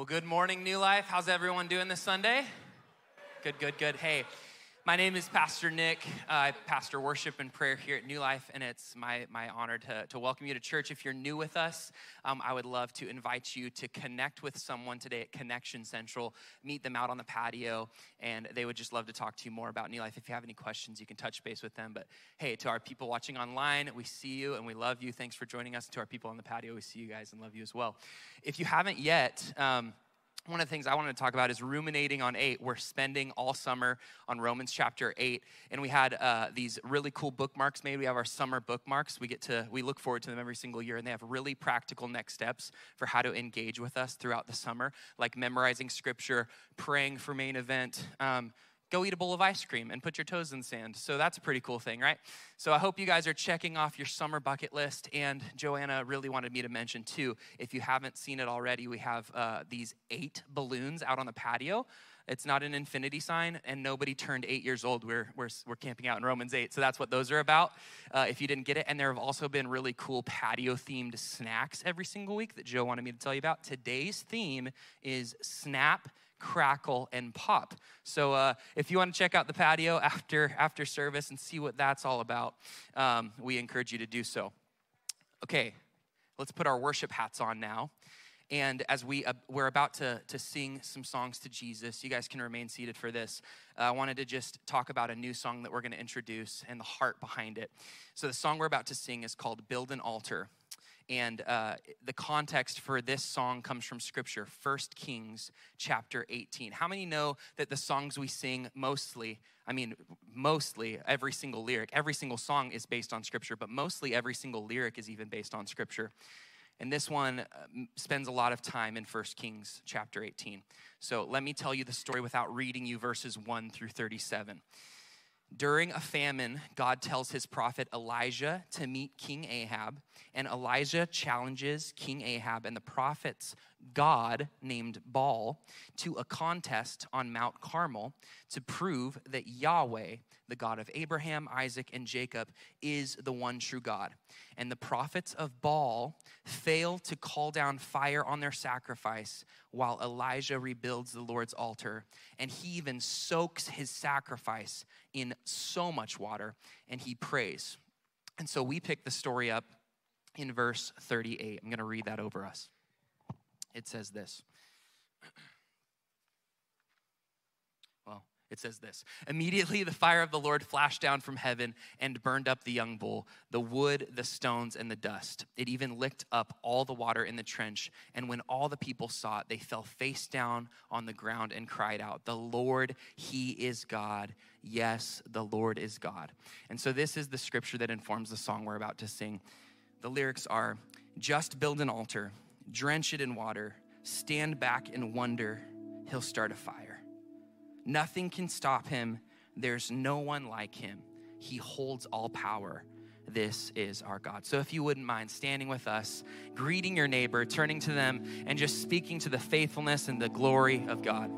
Well, good morning, New Life. How's everyone doing this Sunday? Good. Hey, my name is Pastor Nick. I pastor worship and prayer here at New Life, and it's my honor to welcome you to church. If you're new with us, I would love to invite you to connect with someone today at Connection Central. Meet them out on the patio, and they would just love to talk to you more about New Life. If you have any questions, you can touch base with them. But hey, to our people watching online, we see you and we love you. Thanks for joining us. To our people on the patio, we see you guys and love you as well. If you haven't yet, one of the things I wanted to talk about is ruminating on 8. We're spending all summer on Romans chapter 8, and we had these really cool bookmarks made. We have our summer bookmarks. We look forward to them every single year, and they have really practical next steps for how to engage with us throughout the summer, like memorizing scripture, praying for main event, go eat a bowl of ice cream and put your toes in the sand. So that's a pretty cool thing, right? So I hope you guys are checking off your summer bucket list. And Joanna really wanted me to mention too, if you haven't seen it already, we have these 8 balloons out on the patio. It's not an infinity sign, and nobody turned 8 years old. We're camping out in Romans 8, so that's what those are about, if you didn't get it. And there have also been really cool patio-themed snacks every single week that Joe wanted me to tell you about. Today's theme is Snap, Crackle, and Pop. So if you want to check out the patio after service and see what that's all about, we encourage you to do so. Okay, let's put our worship hats on now. And as we're about to sing some songs to Jesus, you guys can remain seated for this. I wanted to just talk about a new song that we're going to introduce and the heart behind it. So the song we're about to sing is called Build an Altar. And the context for this song comes from Scripture, 1 Kings chapter 18. How many know that the songs we sing mostly every single lyric, every single song is based on Scripture, but mostly every single lyric is even based on Scripture. And this one spends a lot of time in 1 Kings chapter 18. So let me tell you the story without reading you verses 1 through 37. During a famine, God tells his prophet Elijah to meet King Ahab, and Elijah challenges King Ahab and the prophet's god named Baal to a contest on Mount Carmel to prove that Yahweh, the God of Abraham, Isaac, and Jacob, is the one true God. And the prophets of Baal fail to call down fire on their sacrifice while Elijah rebuilds the Lord's altar. And he even soaks his sacrifice in so much water, and he prays. And so we pick the story up in verse 38. I'm going to read that over us. It says this. It says this: immediately the fire of the Lord flashed down from heaven and burned up the young bull, the wood, the stones, and the dust. It even licked up all the water in the trench. And when all the people saw it, they fell face down on the ground and cried out, "The Lord, he is God. Yes, the Lord is God." And so this is the scripture that informs the song we're about to sing. The lyrics are, "Just build an altar, drench it in water, stand back and wonder, he'll start a fire. Nothing can stop him. There's no one like him. He holds all power. This is our God." So if you wouldn't mind standing with us, greeting your neighbor, turning to them, and just speaking to the faithfulness and the glory of God.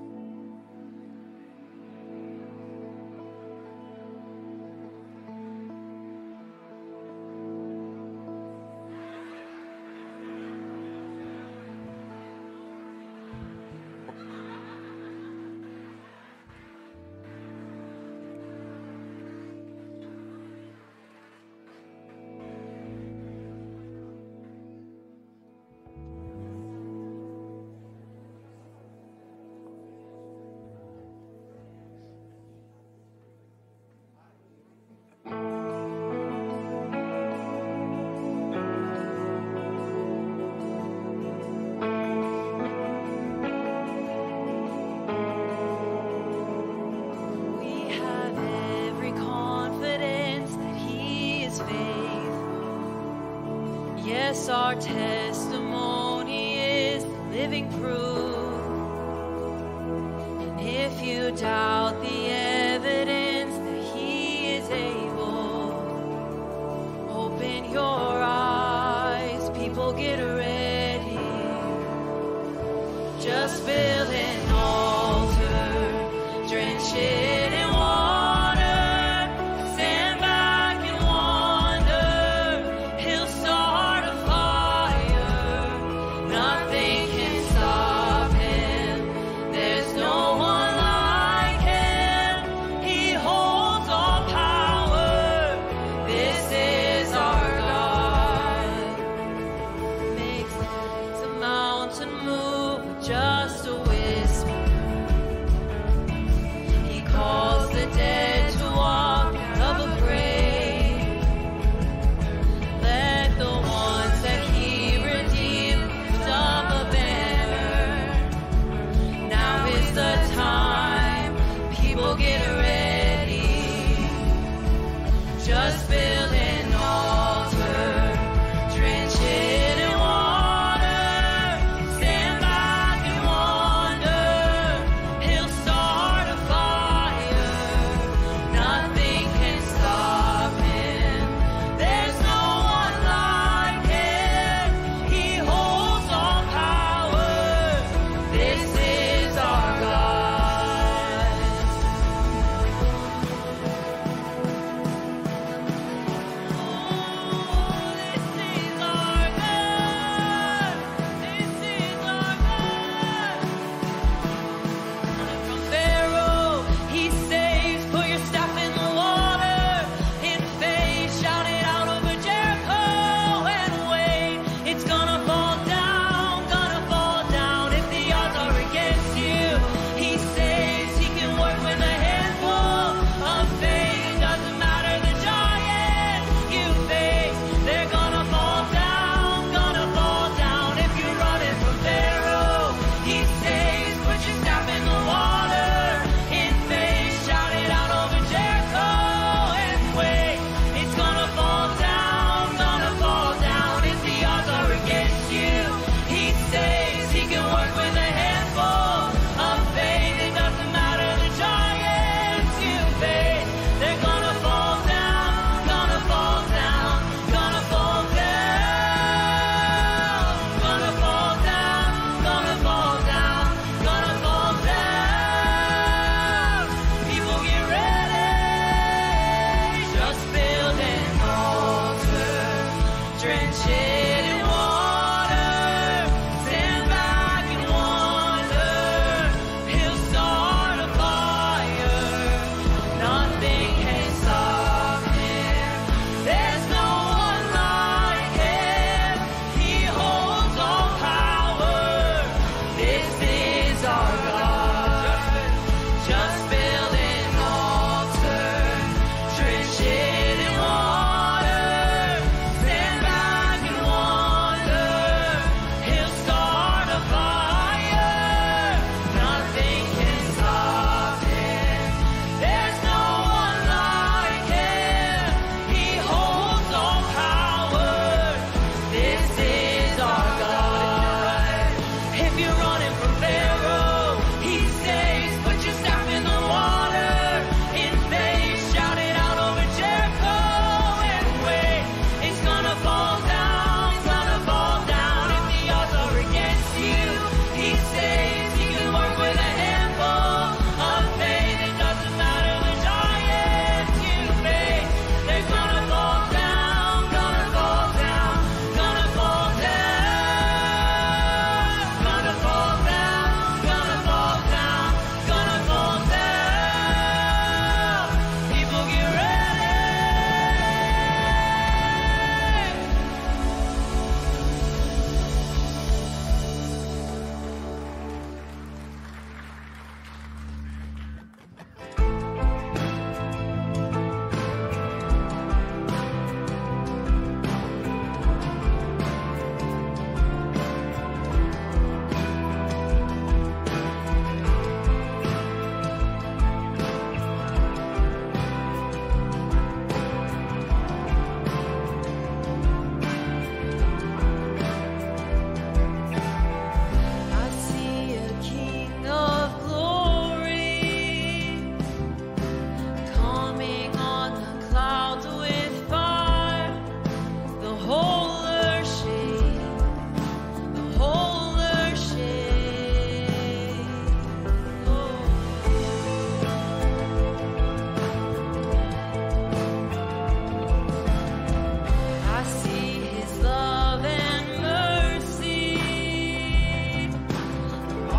Our testimony is living proof. And if you doubt the evidence that he is able, open your eyes, people, get ready. Just build an altar, drench it in water, stand back and wonder, he'll start a fire. Nothing can stop him.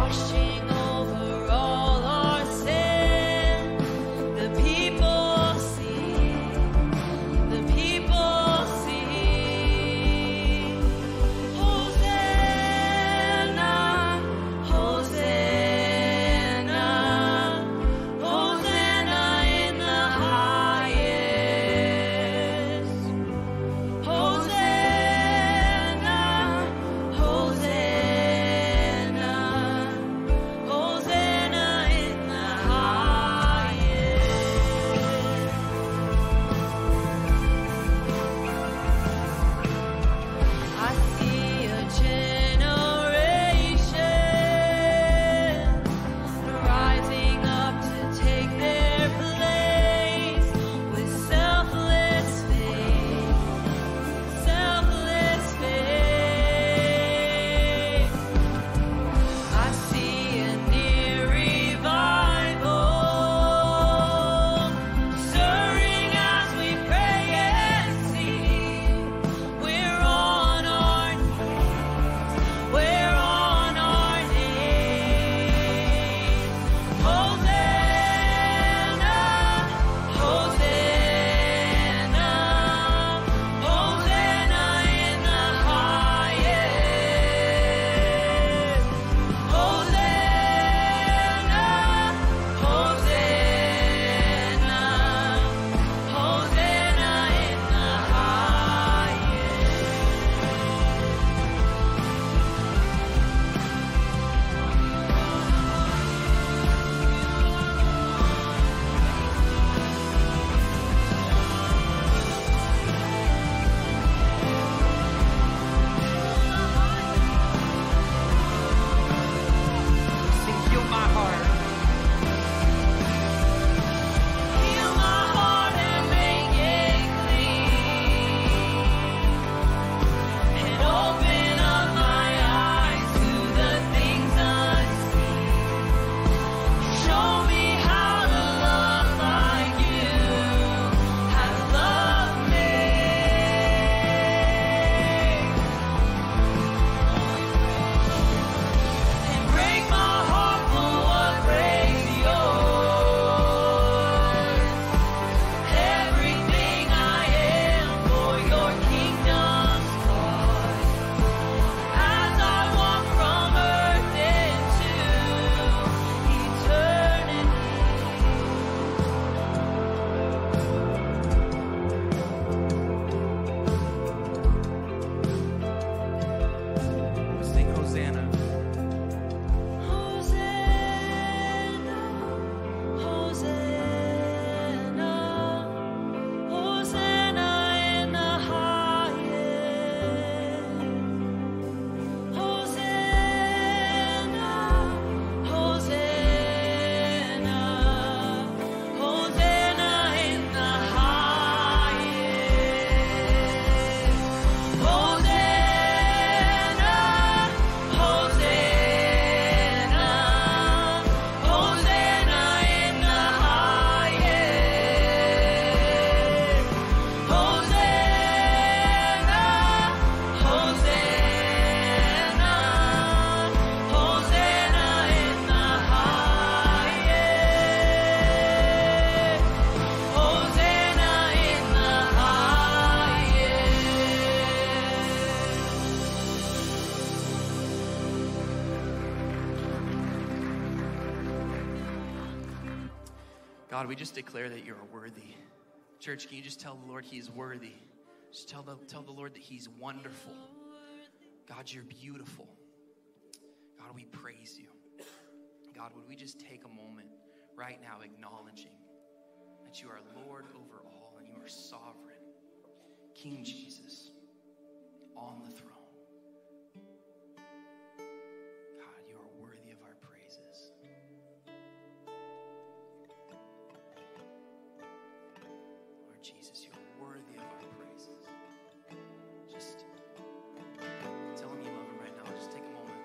washing over all our sin. The people sing, the people sing. Hosanna, Hosanna, Hosanna in the highest. Hosanna, Hosanna, Hosanna in the highest. I see a generation rising up to take their place with selfless faith, selfless faith. I see a near revival stirring as we pray and sing. We're on our knees, we're on our knees. Hosanna, Hosanna, Hosanna in the highest. Hosanna, Hosanna, Hosanna in the Sing, heal my heart. Heal my heart and make it clean, and open up my eyes to the things unseen. Show me how to love like you have loved me, and break my heart for what breaks yours. Everything I am for your kingdom's cause. As I walk from earth into eternity. Sing Hosanna. Hosanna, Hosanna, Hosanna in the highest. Hosanna, Hosanna, Hosanna in the highest. Hosanna, Hosanna, Hosanna in the highest. Hosanna, Hosanna, Hosanna in the highest. Hosanna in the God, we just declare that you're worthy. Church, can you just tell the Lord he's worthy? Just tell the Lord that he's wonderful. God, you're beautiful. God, we praise you. God, would we just take a moment right now acknowledging that you are Lord over all and you are sovereign. King Jesus on the throne. God, you are worthy of our praises. Lord Jesus, you are worthy of our praises. Just tell him you love him right now. Just take a moment.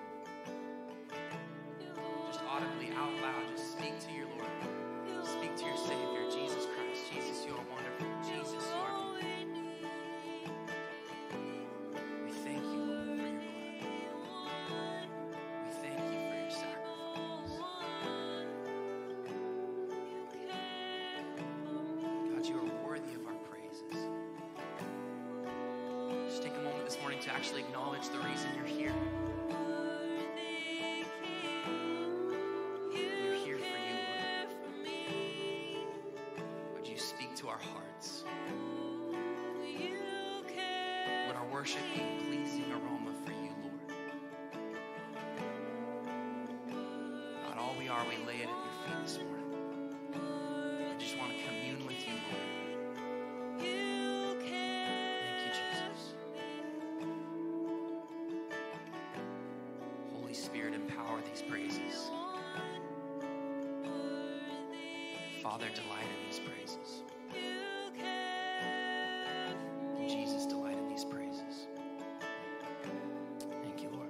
Just audibly, out loud, just speak to your Lord. Speak to your Savior, Jesus Christ. Jesus, you are wonderful. Jesus, you are. We thank you. actually acknowledge the reason you're here. We're here for you, Lord. Would you speak to our hearts? Would our worship be a pleasing aroma for you, Lord? God, all we are, we lay it at your feet this morning. We just want to commune with you, Lord. Thank you, Jesus. Holy Spirit, empower these praises. Father, delight in these praises. And Jesus, delight in these praises. Thank you, Lord.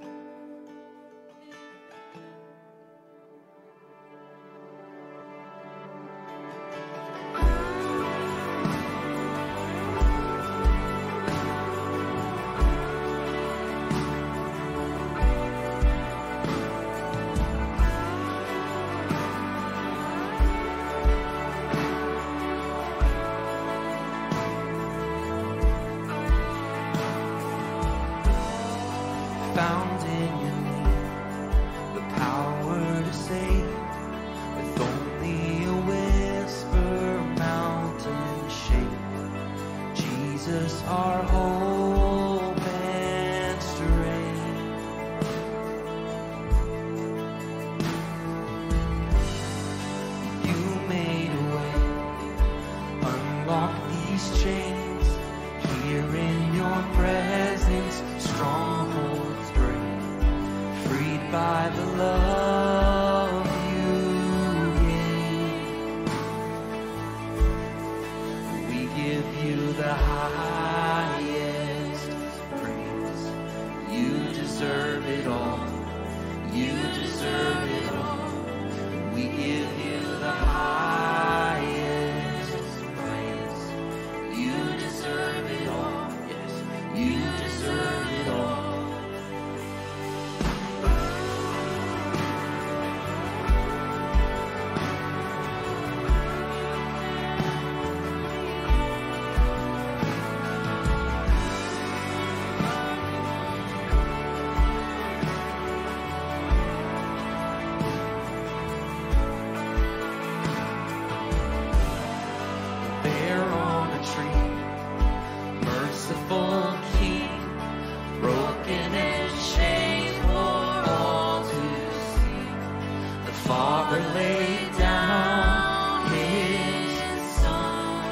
Found in your name the power to save. With only a whisper, mountains shake. Jesus, our hope and strength. You made a way, unlock these chains. Here in your presence, strongholds break, freed by the love you gave. We give you the highest praise. You deserve it all. You deserve it all. We give you the highest praise. You deserve it all. Yes, you deserve it all. There on a tree, merciful King, broken and chained for all to see. The Father laid down His Son.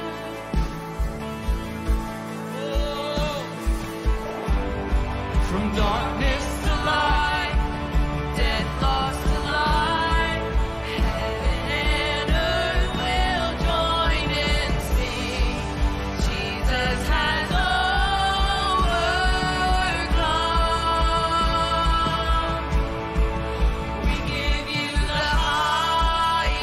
From darkness to light, death lost to life, heaven and earth will join and sing. Jesus has overcome. We give you the highest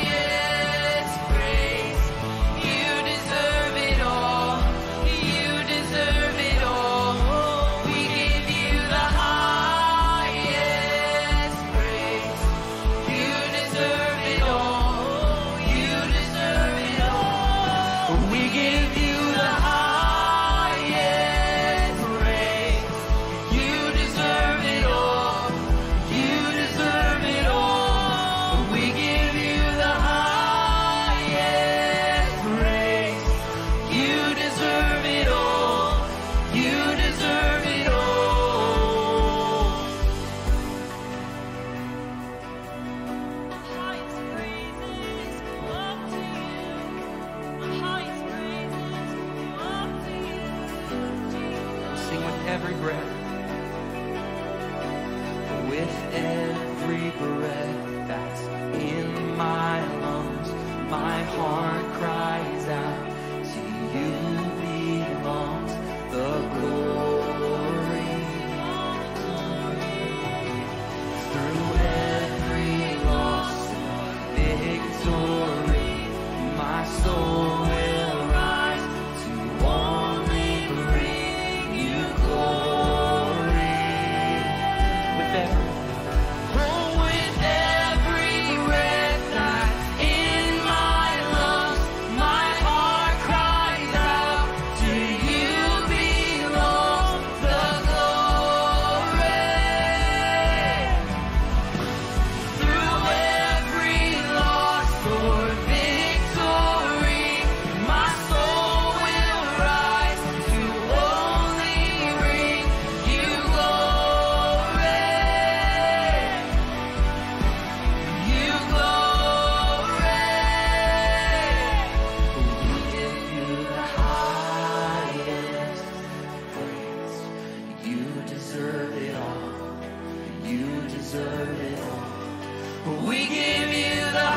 We give you the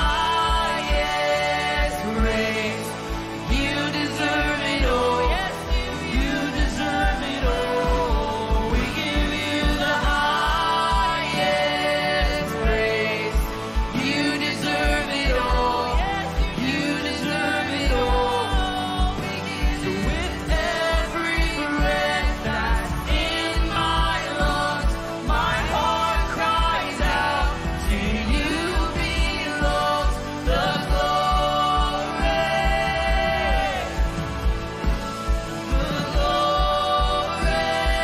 highest praise. You deserve it all. You deserve it all. We give you the highest praise. You deserve it all. You deserve it all. So with every breath that's in my lungs, my heart cries out, to you belongs the glory. The glory.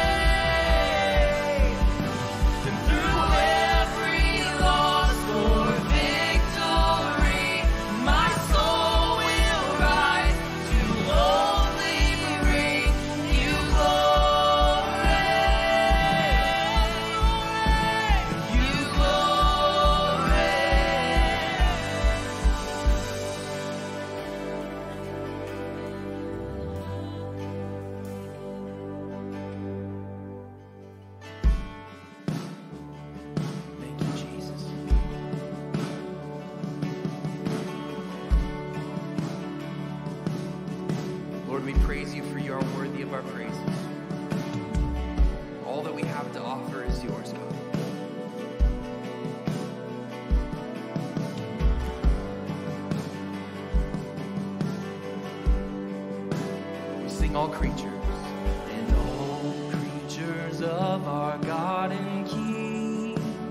And through every loss or victory, my soul will rise to only bring you glory. You glory. Thank you, Jesus. Lord, we praise you for you are worthy of our praises. All that we have to offer is yours, God. We sing all creatures. And all creatures of our God and King,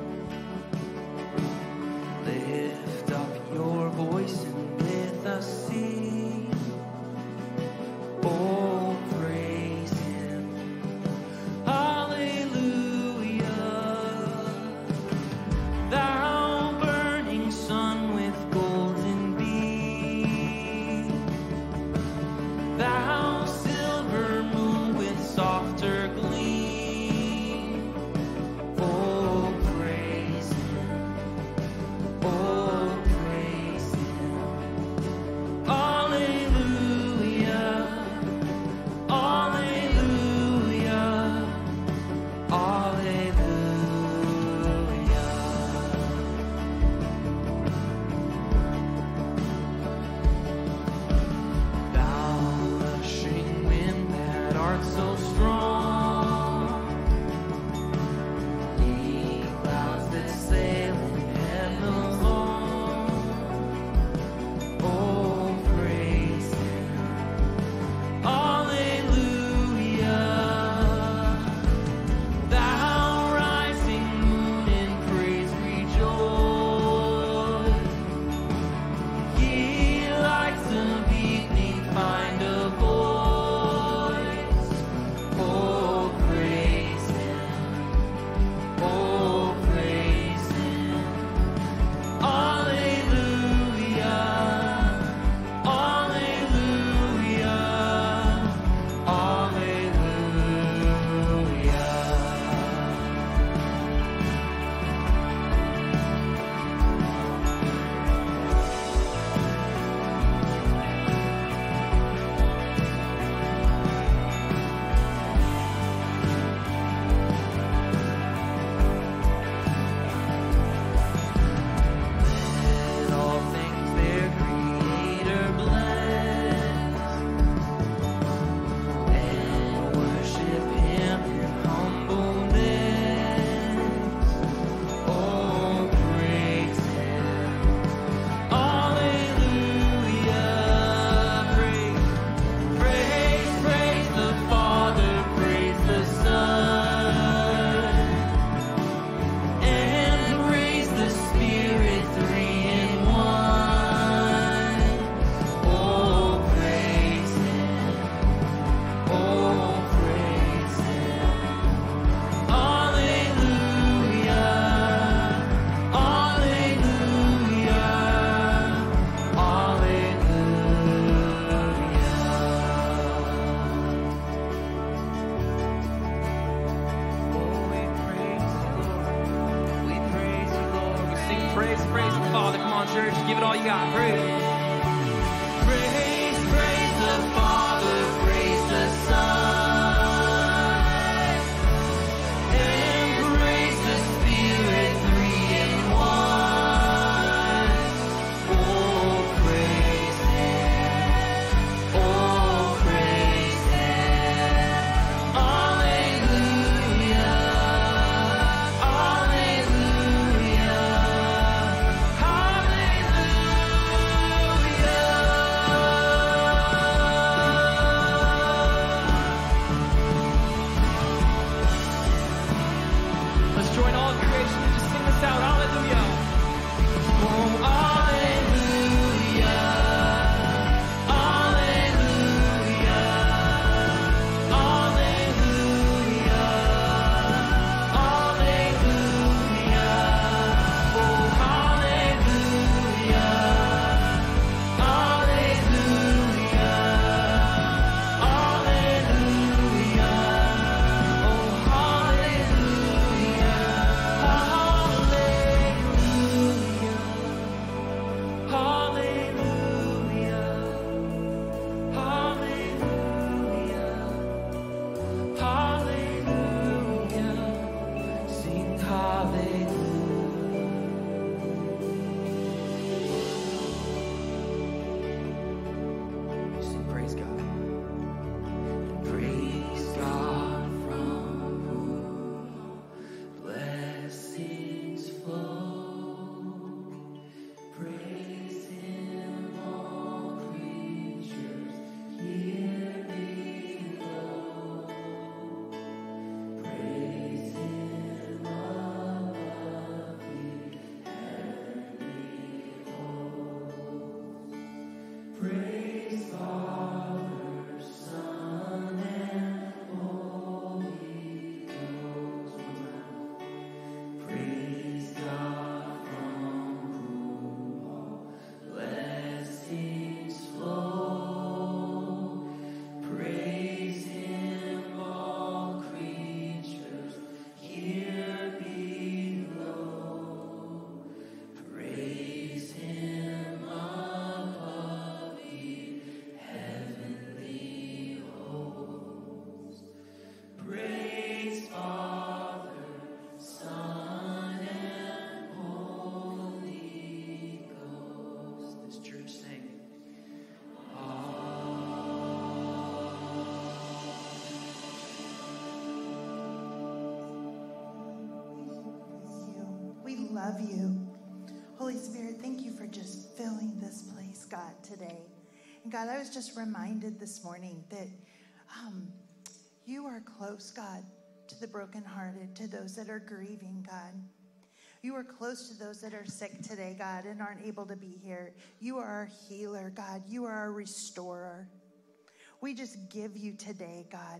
lift up your voice and with us sing. Oh, praise him. Hallelujah. Thou burning sun with golden beam, thou silver moon with softer gleam. Oh, praise him. Oh, praise him. Alleluia. Alleluia. Alleluia. Thou rushing wind that art so strong, ye clouds that sail in heaven along. Oh, praise him. Alleluia. Thou rising moon in praise rejoice. Ye lights of evening find a voice. Oh, praise him. Oh, praise him. Alleluia. Alleluia. Alleluia. Let all things their Creator bless, and worship him in humbleness. Oh, praise him. Alleluia. Praise, praise, praise the Father, praise the Son, and praise the Spirit, three in one. Oh, praise him. Oh, praise him. Alleluia. Alleluia. Alleluia. Oh, we praise you, Lord. We praise you, Lord. We sing praise, praise the Father. Come on, church, give it all you got. Praise. Praise, praise the Father, praise the Son, and praise the Spirit, three in one. Holy Spirit, thank you for just filling this place, God, today. And God, I was just reminded this morning that you are close, God, to the brokenhearted, to those that are grieving, God. You are close to those that are sick today, God, and aren't able to be here. You are our healer, God. You are our restorer. We just give you today, God.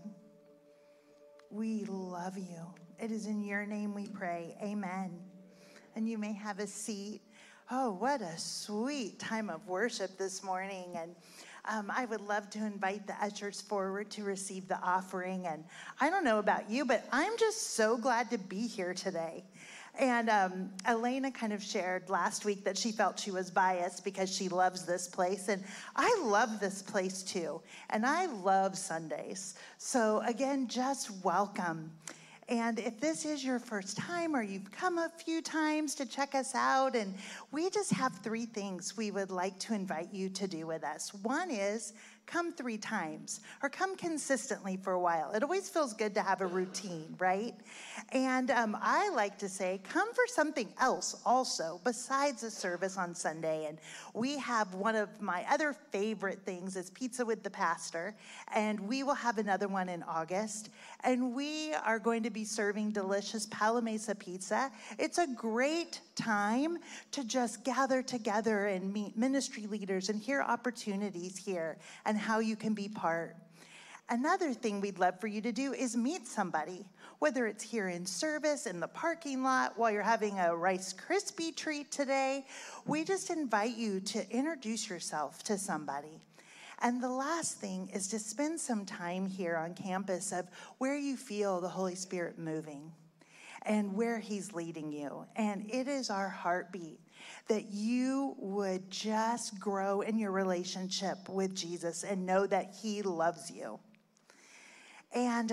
We love you. It is in your name we pray. Amen. And you may have a seat. Oh, what a sweet time of worship this morning. And I would love to invite the ushers forward to receive the offering. And I don't know about you, but I'm just so glad to be here today. And Elena kind of shared last week that she felt she was biased because she loves this place. And I love this place too. And I love Sundays. So again, just welcome. And if this is your first time or you've come a few times to check us out, and we just have 3 things we would like to invite you to do with us. One is come 3 times or come consistently for a while. It always feels good to have a routine, right? And I like to say come for something else also besides a service on Sunday. And we have one of my other favorite things is Pizza with the Pastor. And we will have another one in August. And we are going to be serving delicious Palo Mesa pizza. It's a great time to just gather together and meet ministry leaders and hear opportunities here and how you can be part. Another thing we'd love for you to do is meet somebody, whether it's here in service, in the parking lot, while you're having a Rice Krispie treat today. We just invite you to introduce yourself to somebody. And the last thing is to spend some time here on campus of where you feel the Holy Spirit moving and where he's leading you. And it is our heartbeat that you would just grow in your relationship with Jesus and know that he loves you. And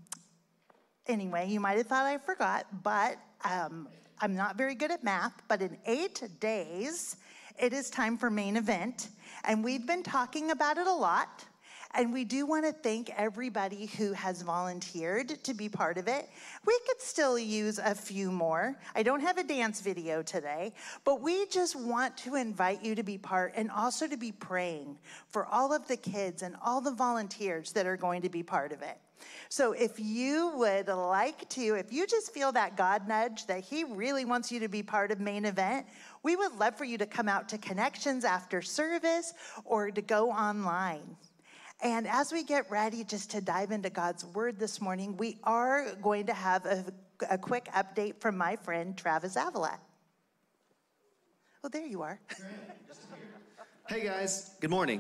anyway, you might have thought I forgot, but I'm not very good at math, but in 8 days, it is time for main event. And we've been talking about it a lot. And we do want to thank everybody who has volunteered to be part of it. We could still use a few more. I don't have a dance video today, but we just want to invite you to be part and also to be praying for all of the kids and all the volunteers that are going to be part of it. So if you would like to, if you just feel that God nudge that he really wants you to be part of main event, we would love for you to come out to Connections after service or to go online. And as we get ready just to dive into God's word this morning, we are going to have a quick update from my friend, Travis Avila. Oh, there you are. Hey guys, good morning.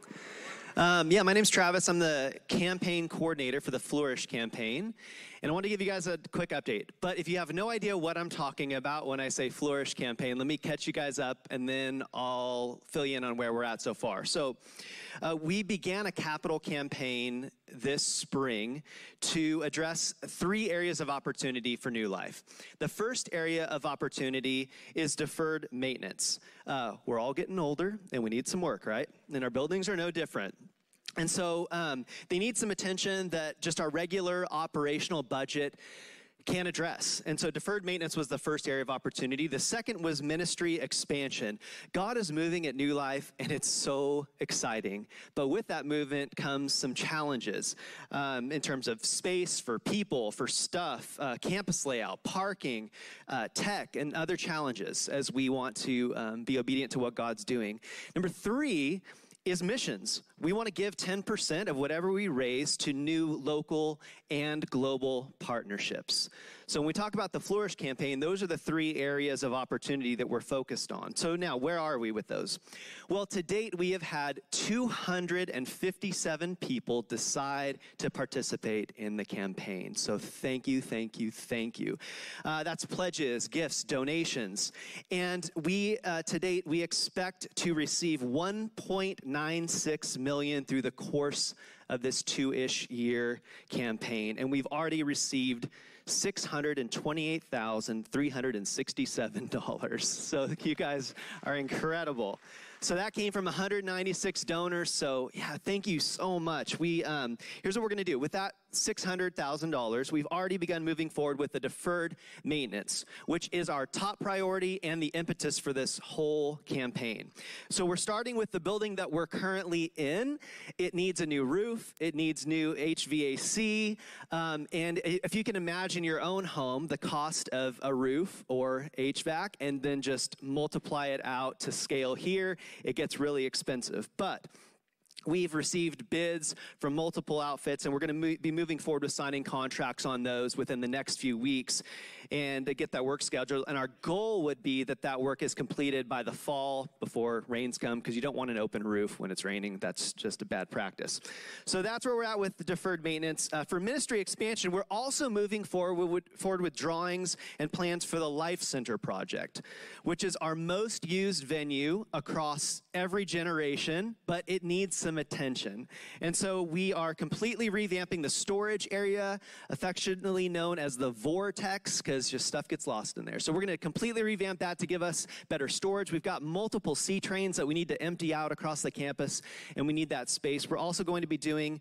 My name's Travis. I'm the campaign coordinator for the Flourish campaign. And I want to give you guys a quick update. But if you have no idea what I'm talking about when I say Flourish campaign, let me catch you guys up and then I'll fill you in on where we're at so far. So we began a capital campaign this spring to address 3 areas of opportunity for New Life. The first area of opportunity is deferred maintenance. We're all getting older and we need some work, right? And our buildings are no different. And so they need some attention that just our regular operational budget can't address. And so deferred maintenance was the first area of opportunity. The second was ministry expansion. God is moving at New Life, and it's so exciting. But with that movement comes some challenges in terms of space for people, for stuff, campus layout, parking, tech, and other challenges as we want to be obedient to what God's doing. Number 3 is missions. We want to give 10% of whatever we raise to new local and global partnerships. So when we talk about the Flourish campaign, those are the 3 areas of opportunity that we're focused on. So now, where are we with those? Well, to date, we have had 257 people decide to participate in the campaign. So thank you, thank you, thank you. That's pledges, gifts, donations. And we, to date, we expect to receive $1.96 million through the course of this 2-ish year campaign. And we've already received $628,367. So you guys are incredible. So that came from 196 donors. So yeah, thank you so much. Here's what we're going to do. With that $600,000, we've already begun moving forward with the deferred maintenance, which is our top priority and the impetus for this whole campaign. So we're starting with the building that we're currently in. It needs a new roof. It needs new HVAC. And if you can imagine your own home, the cost of a roof or HVAC, and then just multiply it out to scale here, it gets really expensive. But we've received bids from multiple outfits, and we're going to be moving forward with signing contracts on those within the next few weeks and to get that work scheduled. And our goal would be that that work is completed by the fall before rains come, because you don't want an open roof when it's raining. That's just a bad practice. So that's where we're at with the deferred maintenance. For ministry expansion, we're also moving forward with drawings and plans for the Life Center project, which is our most used venue across every generation, but it needs some attention. And so we are completely revamping the storage area, affectionately known as the Vortex, because just stuff gets lost in there. So we're going to completely revamp that to give us better storage. We've got multiple C trains that we need to empty out across the campus, and we need that space. We're also going to be doing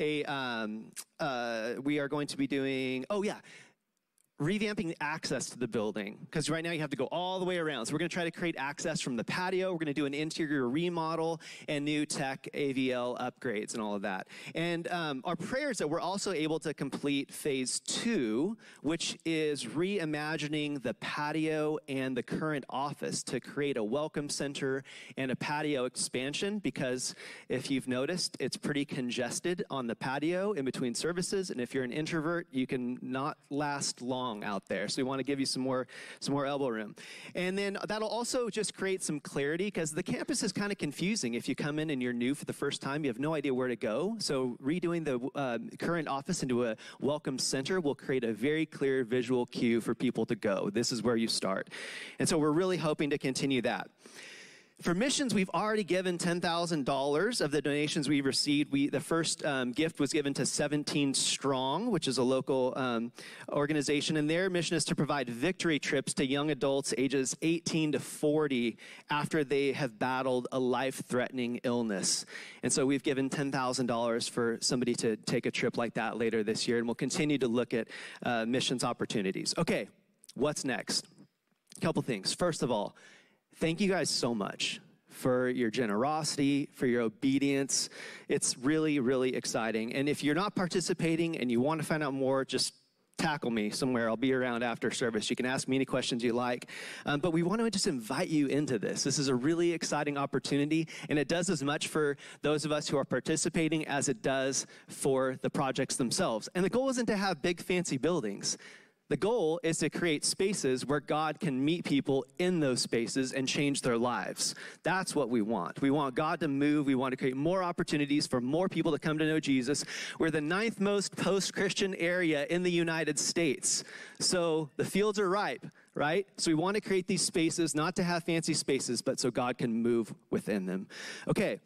revamping the access to the building, because right now you have to go all the way around. So we're going to try to create access from the patio. We're going to do an interior remodel and new tech AVL upgrades and all of that. And our prayer is that we're also able to complete phase 2, which is reimagining the patio and the current office to create a welcome center and a patio expansion, because if you've noticed, it's pretty congested on the patio in between services. And if you're an introvert, you can not last long out there. So we want to give you some more elbow room. And then that'll also just create some clarity, because the campus is kind of confusing. If you come in and you're new for the first time, you have no idea where to go. So redoing the current office into a welcome center will create a very clear visual cue for people to go. This is where you start. And so we're really hoping to continue that. For missions, we've already given $10,000 of the donations we received. The first gift was given to 17 Strong, which is a local organization, and their mission is to provide victory trips to young adults ages 18 to 40 after they have battled a life-threatening illness. And so we've given $10,000 for somebody to take a trip like that later this year, and we'll continue to look at missions opportunities. Okay, what's next? A couple things. First of all, thank you guys so much for your generosity, for your obedience. It's really, really exciting. And if you're not participating and you want to find out more, just tackle me somewhere. I'll be around after service. You can ask me any questions you like. But we want to just invite you into this. This is a really exciting opportunity, and it does as much for those of us who are participating as it does for the projects themselves. And the goal isn't to have big, fancy buildings. The goal is to create spaces where God can meet people in those spaces and change their lives. That's what we want. We want God to move. We want to create more opportunities for more people to come to know Jesus. We're the 9th most post-Christian area in the United States. So the fields are ripe, right? So we want to create these spaces, not to have fancy spaces, but so God can move within them. Okay,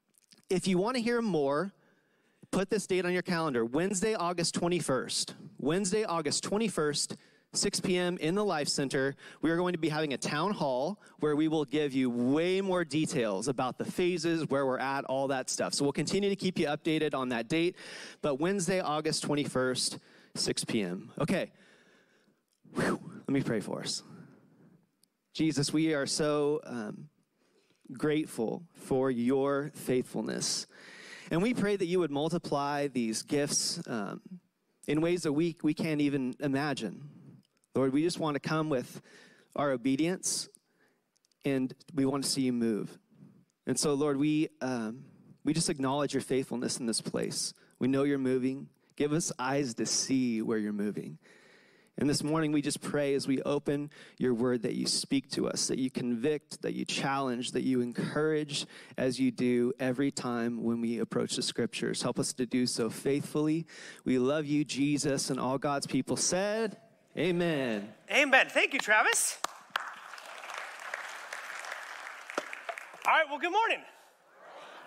if you want to hear more, put this date on your calendar, Wednesday, August 21st. Wednesday, August 21st, 6 p.m. in the Life Center. We are going to be having a town hall where we will give you way more details about the phases, where we're at, all that stuff. So we'll continue to keep you updated on that date. But Wednesday, August 21st, 6 p.m. Okay. Whew. Let me pray for us. Jesus, we are so grateful for your faithfulness. And we pray that you would multiply these gifts in ways that we can't even imagine. Lord, we just want to come with our obedience, and we want to see you move. And so, Lord, we just acknowledge your faithfulness in this place. We know you're moving. Give us eyes to see where you're moving. And this morning, we just pray as we open your word that you speak to us, that you convict, that you challenge, that you encourage as you do every time when we approach the scriptures. Help us to do so faithfully. We love you, Jesus, and all God's people said, amen. Amen. Thank you, Travis. All right, well, good morning.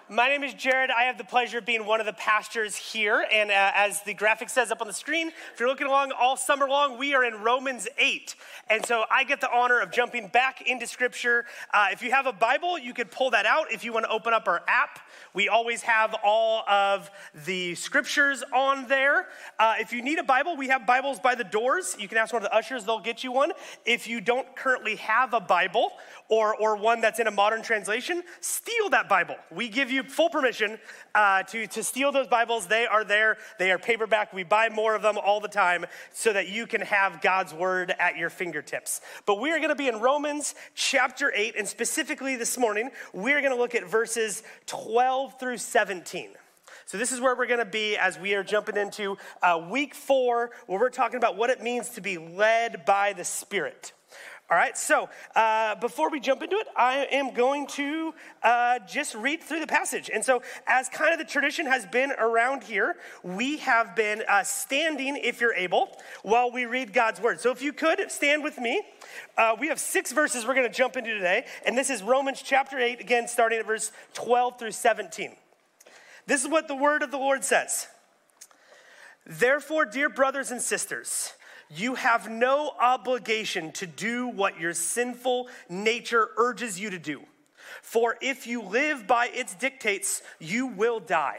My name is Jared. I have the pleasure of being one of the pastors here. And as the graphic says up on the screen, if you're looking along all summer long, we are in Romans 8. And so I get the honor of jumping back into Scripture. If you have a Bible, you could pull that out. If you want to open up our app, we always have all of the Scriptures on there. If you need a Bible, we have Bibles by the doors. You can ask one of the ushers, they'll get you one. If you don't currently have a Bible or one that's in a modern translation, steal that Bible. We give you full permission to steal those Bibles. They are there. They are paperback. We buy more of them all the time so that you can have God's word at your fingertips. But we are going to be in Romans chapter 8, and specifically this morning, we're going to look at verses 12 through 17. So this is where we're going to be as we are jumping into week 4, where we're talking about what it means to be led by the Spirit. All right, so before we jump into it, I am going to just read through the passage. And so as kind of the tradition has been around here, we have been standing, if you're able, while we read God's word. So if you could, stand with me. We have 6 verses we're going to jump into today. And this is Romans chapter 8, again, starting at verse 12 through 17. This is what the word of the Lord says. Therefore, dear brothers and sisters, you have no obligation to do what your sinful nature urges you to do. For if you live by its dictates, you will die.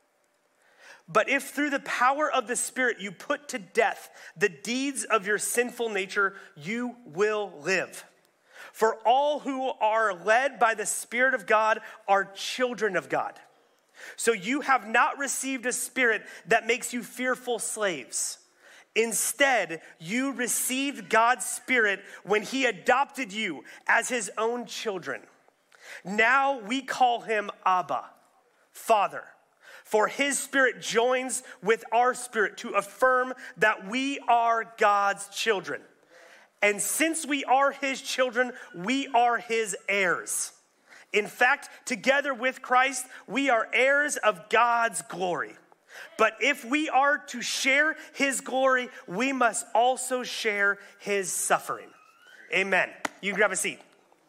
But if through the power of the Spirit you put to death the deeds of your sinful nature, you will live. For all who are led by the Spirit of God are children of God. So you have not received a spirit that makes you fearful slaves. Instead, you received God's Spirit when he adopted you as his own children. Now we call him Abba, Father. For his Spirit joins with our spirit to affirm that we are God's children. And since we are his children, we are his heirs. In fact, together with Christ, we are heirs of God's glory. But if we are to share his glory, we must also share his suffering. Amen. You can grab a seat.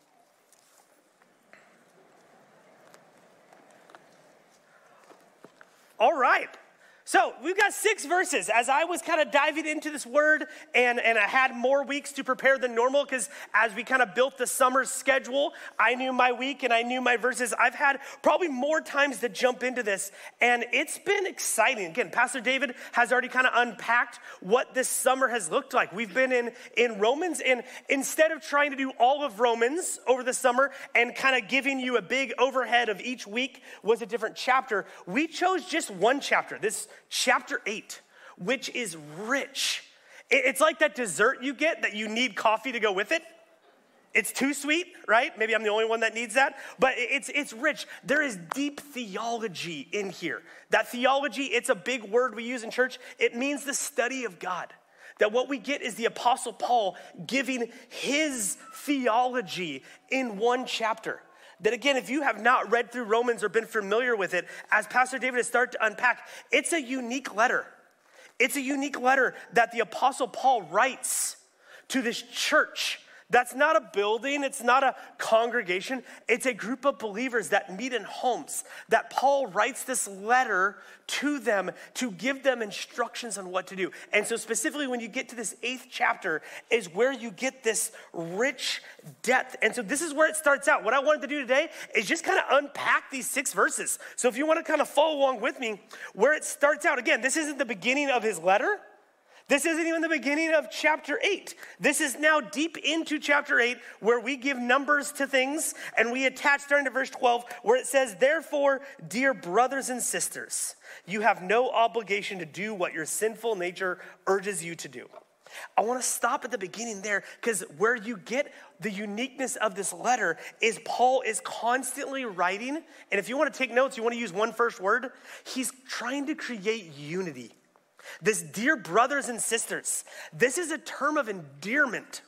All right. So we've got 6 verses. As I was kind of diving into this word and I had more weeks to prepare than normal because as we kind of built the summer schedule, I knew my week and I knew my verses. I've had probably more times to jump into this and it's been exciting. Again, Pastor David has already kind of unpacked what this summer has looked like. We've been in Romans, and instead of trying to do all of Romans over the summer and kind of giving you a big overhead of each week was a different chapter, we chose just one chapter. This chapter 8, which is rich. It's like that dessert you get that you need coffee to go with it. It's too sweet, right? Maybe I'm the only one that needs that, but it's rich. There is deep theology in here. That theology, it's a big word we use in church. It means the study of God. That what we get is the Apostle Paul giving his theology in one chapter. That again, if you have not read through Romans or been familiar with it, as Pastor David has started to unpack, it's a unique letter. It's a unique letter that the Apostle Paul writes to this church. That's not a building, it's not a congregation, it's a group of believers that meet in homes, that Paul writes this letter to them to give them instructions on what to do. And so specifically when you get to this 8th chapter is where you get this rich depth. And so this is where it starts out. What I wanted to do today is just kind of unpack these 6 verses. So if you want to kind of follow along with me, where it starts out, again, this isn't the beginning of his letter. This isn't even the beginning of chapter 8. This is now deep into chapter 8 where we give numbers to things and we attach starting to verse 12 where it says, therefore, dear brothers and sisters, you have no obligation to do what your sinful nature urges you to do. I want to stop at the beginning there because where you get the uniqueness of this letter is Paul is constantly writing. And if you want to take notes, you want to use one first word, he's trying to create unity. This dear brothers and sisters, this is a term of endearment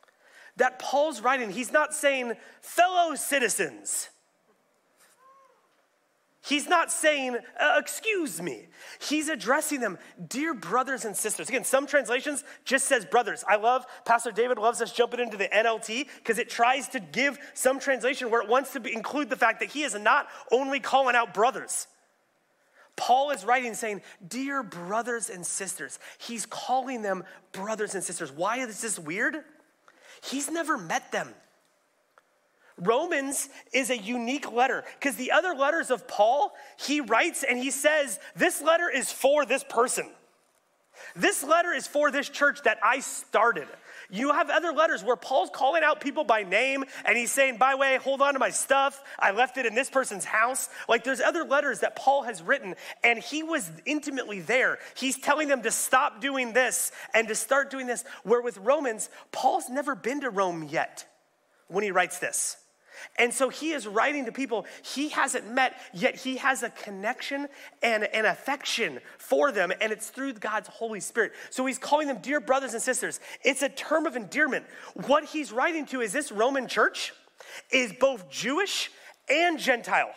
that Paul's writing. He's not saying fellow citizens. He's not saying, excuse me. He's addressing them, dear brothers and sisters. Again, some translations just says brothers. Pastor David loves us jumping into the NLT because it tries to give some translation where it wants to include the fact that he is not only calling out brothers. Paul is writing saying, dear brothers and sisters. He's calling them brothers and sisters. Why is this weird? He's never met them. Romans is a unique letter because the other letters of Paul, he writes and he says, this letter is for this person. This letter is for this church that I started. You have other letters where Paul's calling out people by name and he's saying, by the way, hold on to my stuff. I left it in this person's house. Like there's other letters that Paul has written and he was intimately there. He's telling them to stop doing this and to start doing this. Where with Romans, Paul's never been to Rome yet when he writes this. And so he is writing to people he hasn't met, yet he has a connection and an affection for them, and it's through God's Holy Spirit. So he's calling them dear brothers and sisters. It's a term of endearment. What he's writing to is this Roman church is both Jewish and Gentile.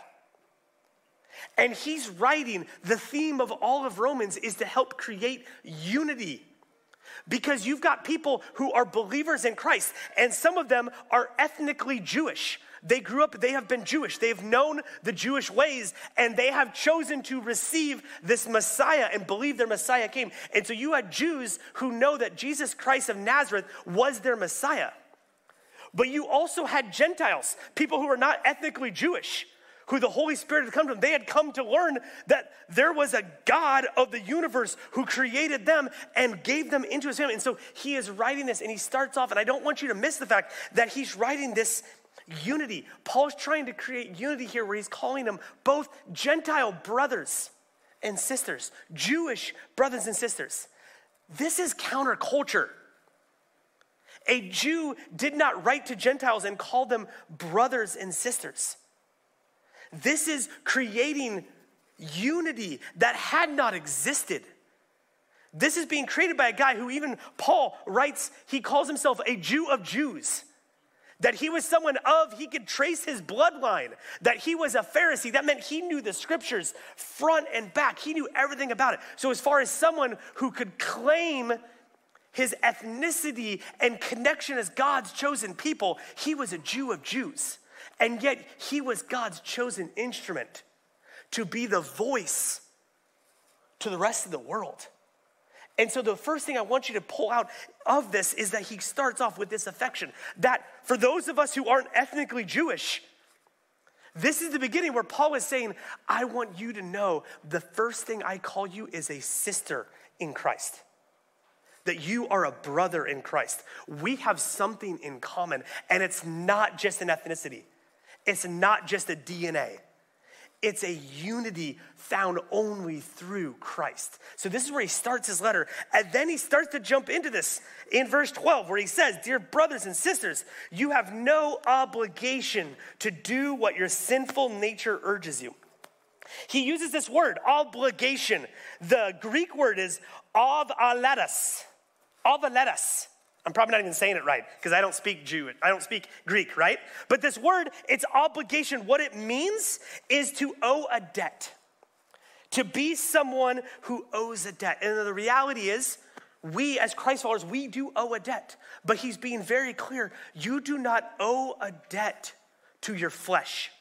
And he's writing, the theme of all of Romans is to help create unity. Because you've got people who are believers in Christ, and some of them are ethnically Jewish. They grew up, they have been Jewish. They've known the Jewish ways, and they have chosen to receive this Messiah and believe their Messiah came. And so you had Jews who know that Jesus Christ of Nazareth was their Messiah. But you also had Gentiles, people who are not ethnically Jewish, who the Holy Spirit had come to them. They had come to learn that there was a God of the universe who created them and gave them into his family. And so he is writing this, and he starts off, and I don't want you to miss the fact that he's writing this unity. Paul's trying to create unity here where he's calling them both Gentile brothers and sisters, Jewish brothers and sisters. This is counterculture. A Jew did not write to Gentiles and call them brothers and sisters. This is creating unity that had not existed. This is being created by a guy who even Paul writes, he calls himself a Jew of Jews. That he was someone he could trace his bloodline. That he was a Pharisee. That meant he knew the scriptures front and back. He knew everything about it. So as far as someone who could claim his ethnicity and connection as God's chosen people, he was a Jew of Jews. And yet he was God's chosen instrument to be the voice to the rest of the world. And so the first thing I want you to pull out of this is that he starts off with this affection. That for those of us who aren't ethnically Jewish, this is the beginning where Paul is saying, I want you to know the first thing I call you is a sister in Christ. That you are a brother in Christ. We have something in common, and it's not just an ethnicity. It's not just a DNA. It's a unity found only through Christ. So this is where he starts his letter. And then he starts to jump into this in verse 12 where he says, dear brothers and sisters, you have no obligation to do what your sinful nature urges you. He uses this word, obligation. The Greek word is avaletas. Avaletas. I'm probably not even saying it right because I don't speak Greek, right? But this word, it's obligation. What it means is to owe a debt. To be someone who owes a debt. And the reality is, we as Christ followers, we do owe a debt. But he's being very clear, you do not owe a debt to your flesh.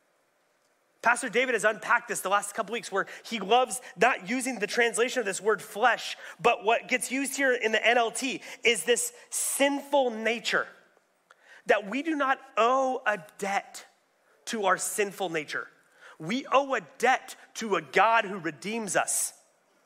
Pastor David has unpacked this the last couple weeks where he loves not using the translation of this word flesh, but what gets used here in the NLT is this sinful nature. That we do not owe a debt to our sinful nature. We owe a debt to a God who redeems us.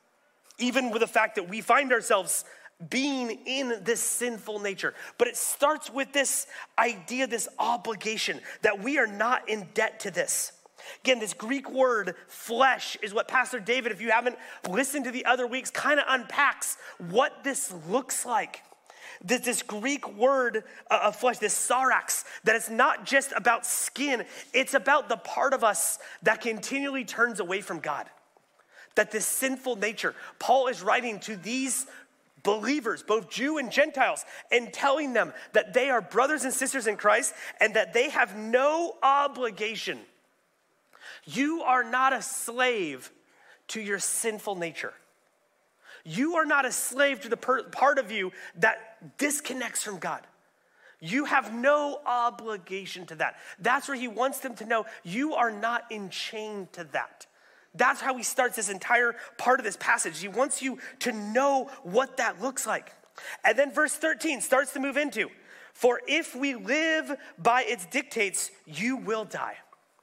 Even with the fact that we find ourselves being in this sinful nature. But it starts with this idea, this obligation, that we are not in debt to this. Again, this Greek word flesh is what Pastor David, if you haven't listened to the other weeks, kind of unpacks what this looks like. This Greek word of flesh, this sarx, that it's not just about skin, it's about the part of us that continually turns away from God. That this sinful nature, Paul is writing to these believers, both Jew and Gentiles, and telling them that they are brothers and sisters in Christ and that they have no obligation You are not a slave to your sinful nature. You are not a slave to the part of you that disconnects from God. You have no obligation to that. That's where he wants them to know you are not enchained to that. That's how he starts this entire part of this passage. He wants you to know what that looks like. And then verse 13 starts to move into, for if we live by its dictates, you will die.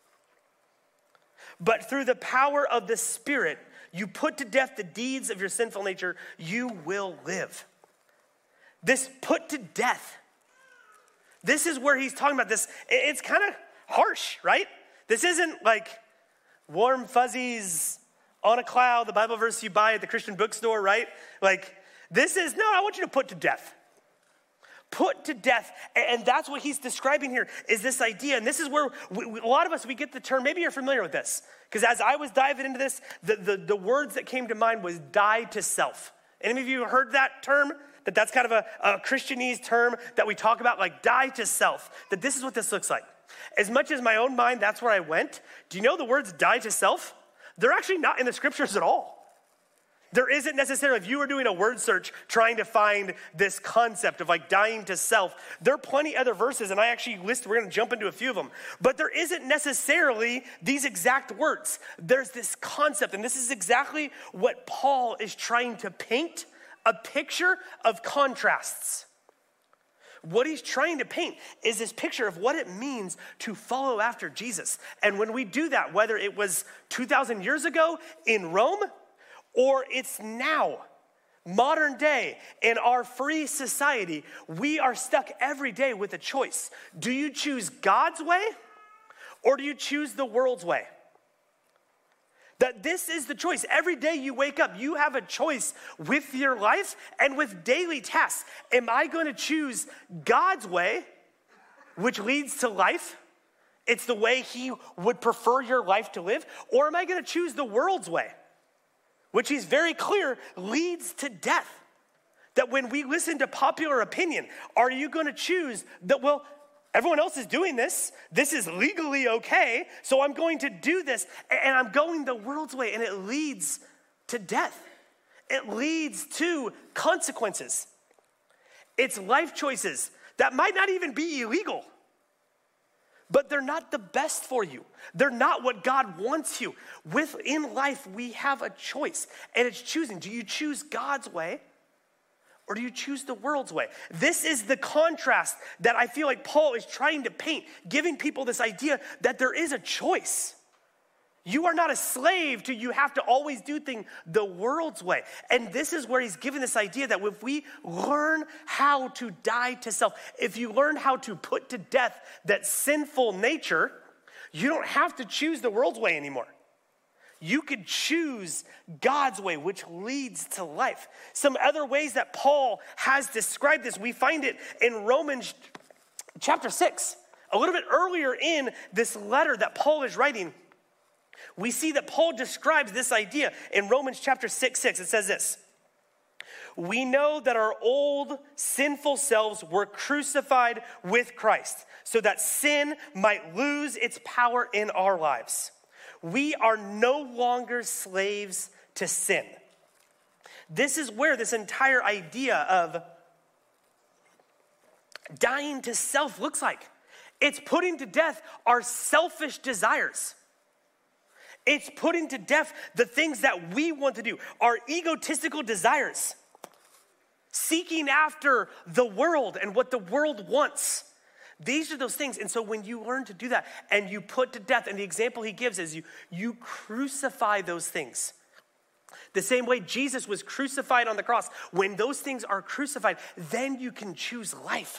But through the power of the Spirit, you put to death the deeds of your sinful nature, you will live. This put to death. This is where he's talking about this. It's kind of harsh, right? This isn't like warm fuzzies on a cloud, the Bible verse you buy at the Christian bookstore, right? Like, this is, no, I want you to put to death. Put to death. And that's what he's describing here, is this idea. And this is where a lot of us, we get the term, maybe you're familiar with this. Because as I was diving into this, the words that came to mind was die to self. Any of you heard that term? That's kind of a Christianese term that we talk about, like die to self. That this is what this looks like. As much as my own mind, that's where I went. Do you know the words die to self? They're actually not in the scriptures at all. There isn't necessarily, if you were doing a word search trying to find this concept of like dying to self, there are plenty other verses, and I actually we're gonna jump into a few of them, but there isn't necessarily these exact words. There's this concept, and this is exactly what Paul is trying to paint, a picture of contrasts. What he's trying to paint is this picture of what it means to follow after Jesus. And when we do that, whether it was 2,000 years ago in Rome, or it's now, modern day, in our free society, we are stuck every day with a choice. Do you choose God's way, or do you choose the world's way? That this is the choice. Every day you wake up, you have a choice with your life and with daily tasks. Am I going to choose God's way, which leads to life? It's the way he would prefer your life to live. Or am I going to choose the world's way, which he's very clear leads to death? That when we listen to popular opinion, are you going to choose that, well, everyone else is doing this. This is legally okay, so I'm going to do this, and I'm going the world's way, and it leads to death. It leads to consequences. It's life choices that might not even be illegal, but they're not the best for you. They're not what God wants you. Within life, we have a choice, and it's choosing. Do you choose God's way, or do you choose the world's way? This is the contrast that I feel like Paul is trying to paint, giving people this idea that there is a choice. You are not a slave to you have to always do things the world's way. And this is where he's given this idea that if we learn how to die to self, if you learn how to put to death that sinful nature, you don't have to choose the world's way anymore. You could choose God's way, which leads to life. Some other ways that Paul has described this, we find it in Romans chapter 6. A little bit earlier in this letter that Paul is writing, we see that Paul describes this idea in Romans chapter 6. It says this: we know that our old sinful selves were crucified with Christ so that sin might lose its power in our lives. We are no longer slaves to sin. This is where this entire idea of dying to self looks like. It's putting to death our selfish desires. It's putting to death the things that we want to do, our egotistical desires. Seeking after the world and what the world wants. These are those things. And so when you learn to do that and you put to death, and the example he gives is you crucify those things. The same way Jesus was crucified on the cross. When those things are crucified, then you can choose life.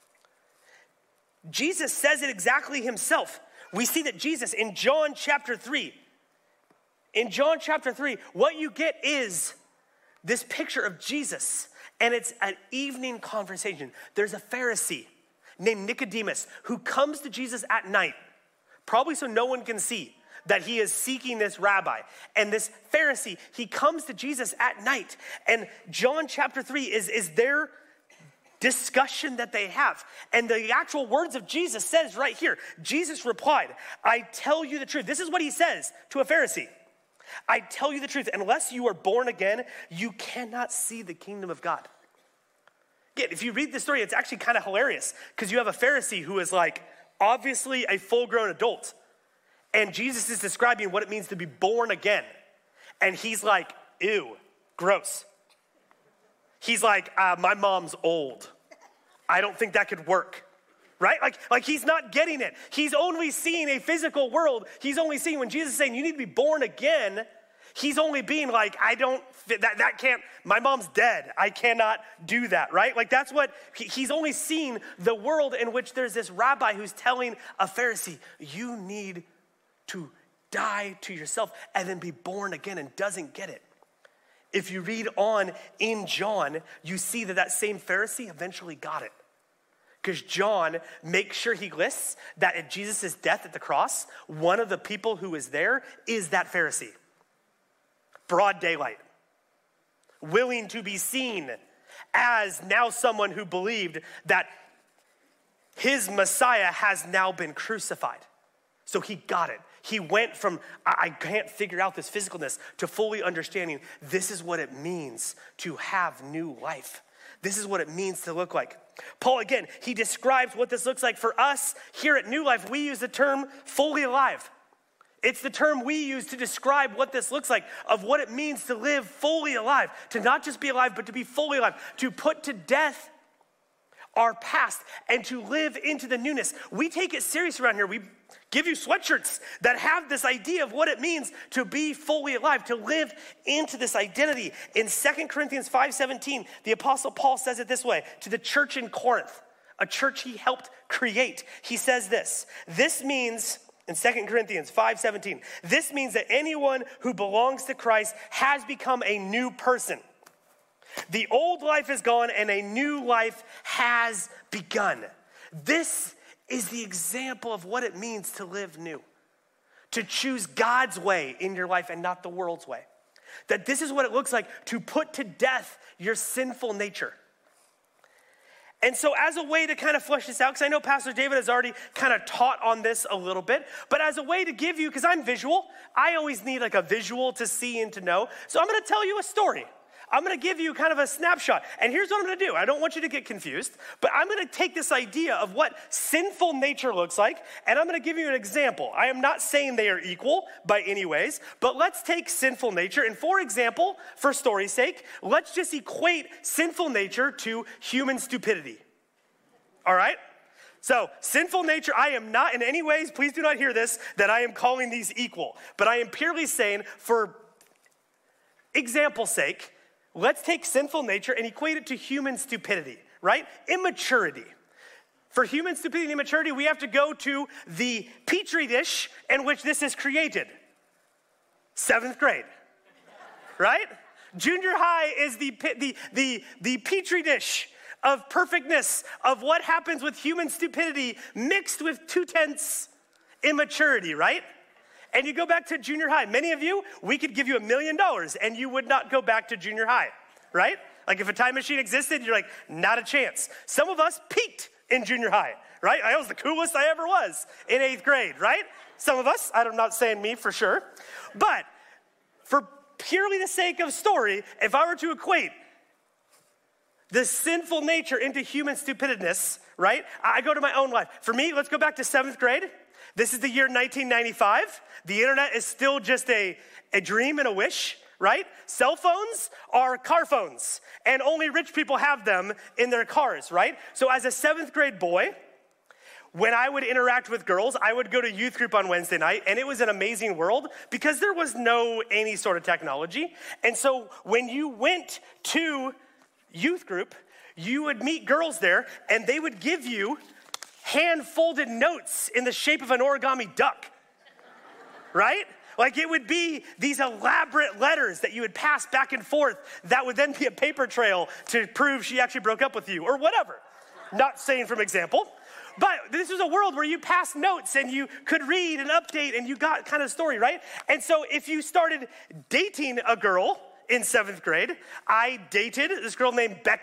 Jesus says it exactly himself. We see that Jesus in John chapter 3, what you get is this picture of Jesus, and it's an evening conversation. There's a Pharisee named Nicodemus who comes to Jesus at night, probably so no one can see that he is seeking this rabbi. And this Pharisee, he comes to Jesus at night, and John chapter 3 is their discussion that they have. And the actual words of Jesus says right here, Jesus replied, I tell you the truth. This is what he says to a Pharisee. I tell you the truth, unless you are born again, you cannot see the kingdom of God. Again, if you read the story, it's actually kind of hilarious because you have a Pharisee who is like obviously a full-grown adult. And Jesus is describing what it means to be born again. And he's like, ew, gross. He's like, my mom's old. I don't think that could work, right? Like he's not getting it. He's only seeing a physical world. He's only seeing when Jesus is saying you need to be born again, he's only being like, I don't, that can't, my mom's dead. I cannot do that, right? Like that's what, he's only seeing the world in which there's this rabbi who's telling a Pharisee, you need to die to yourself and then be born again, and doesn't get it. If you read on in John, you see that same Pharisee eventually got it. Because John makes sure he lists that at Jesus' death at the cross, one of the people who is there is that Pharisee. Broad daylight. Willing to be seen as now someone who believed that his Messiah has now been crucified. So he got it. He went from, I can't figure out this physicalness, to fully understanding this is what it means to have new life. This is what it means to look like. Paul, again, he describes what this looks like for us here at New Life. We use the term fully alive. It's the term we use to describe what this looks like, of what it means to live fully alive, to not just be alive, but to be fully alive, to put to death our past and to live into the newness. We take it serious around here. We give you sweatshirts that have this idea of what it means to be fully alive, to live into this identity. In 2 Corinthians 5:17, the Apostle Paul says it this way to the church in Corinth, a church he helped create. He says this means, in 2 Corinthians 5:17, this means that anyone who belongs to Christ has become a new person. The old life is gone and a new life has begun. This is the example of what it means to live new. To choose God's way in your life and not the world's way. That this is what it looks like to put to death your sinful nature. And so as a way to kind of flesh this out, because I know Pastor David has already kind of taught on this a little bit, but as a way to give you, because I'm visual, I always need like a visual to see and to know. So I'm going to tell you a story. I'm going to give you kind of a snapshot. And here's what I'm going to do. I don't want you to get confused, but I'm going to take this idea of what sinful nature looks like, and I'm going to give you an example. I am not saying they are equal by any ways, but let's take sinful nature. And for example, for story's sake, let's just equate sinful nature to human stupidity. All right? So sinful nature, I am not in any ways, please do not hear this, that I am calling these equal. But I am purely saying, for example's sake, let's take sinful nature and equate it to human stupidity, right? Immaturity. For human stupidity and immaturity, we have to go to the petri dish in which this is created. 7th grade, right? Junior high is the petri dish of perfectness, of what happens with human stupidity mixed with 2/10 immaturity, right? And you go back to junior high. Many of you, we could give you $1 million and you would not go back to junior high, right? Like if a time machine existed, you're like, not a chance. Some of us peaked in junior high, right? I was the coolest I ever was in 8th grade, right? Some of us, I'm not saying me for sure, but for purely the sake of story, if I were to equate the sinful nature into human stupidness, right? I go to my own life. For me, let's go back to 7th grade. This is the year 1995. The internet is still just a dream and a wish, right? Cell phones are car phones, and only rich people have them in their cars, right? So as a 7th grade boy, when I would interact with girls, I would go to youth group on Wednesday night, and it was an amazing world because there was no any sort of technology. And so when you went to youth group, you would meet girls there, and they would give you hand-folded notes in the shape of an origami duck, right? Like it would be these elaborate letters that you would pass back and forth that would then be a paper trail to prove she actually broke up with you or whatever. Not saying from example, but this was a world where you passed notes and you could read and update and you got kind of story, right? And so if you started dating a girl in 7th grade, I dated this girl named Becky.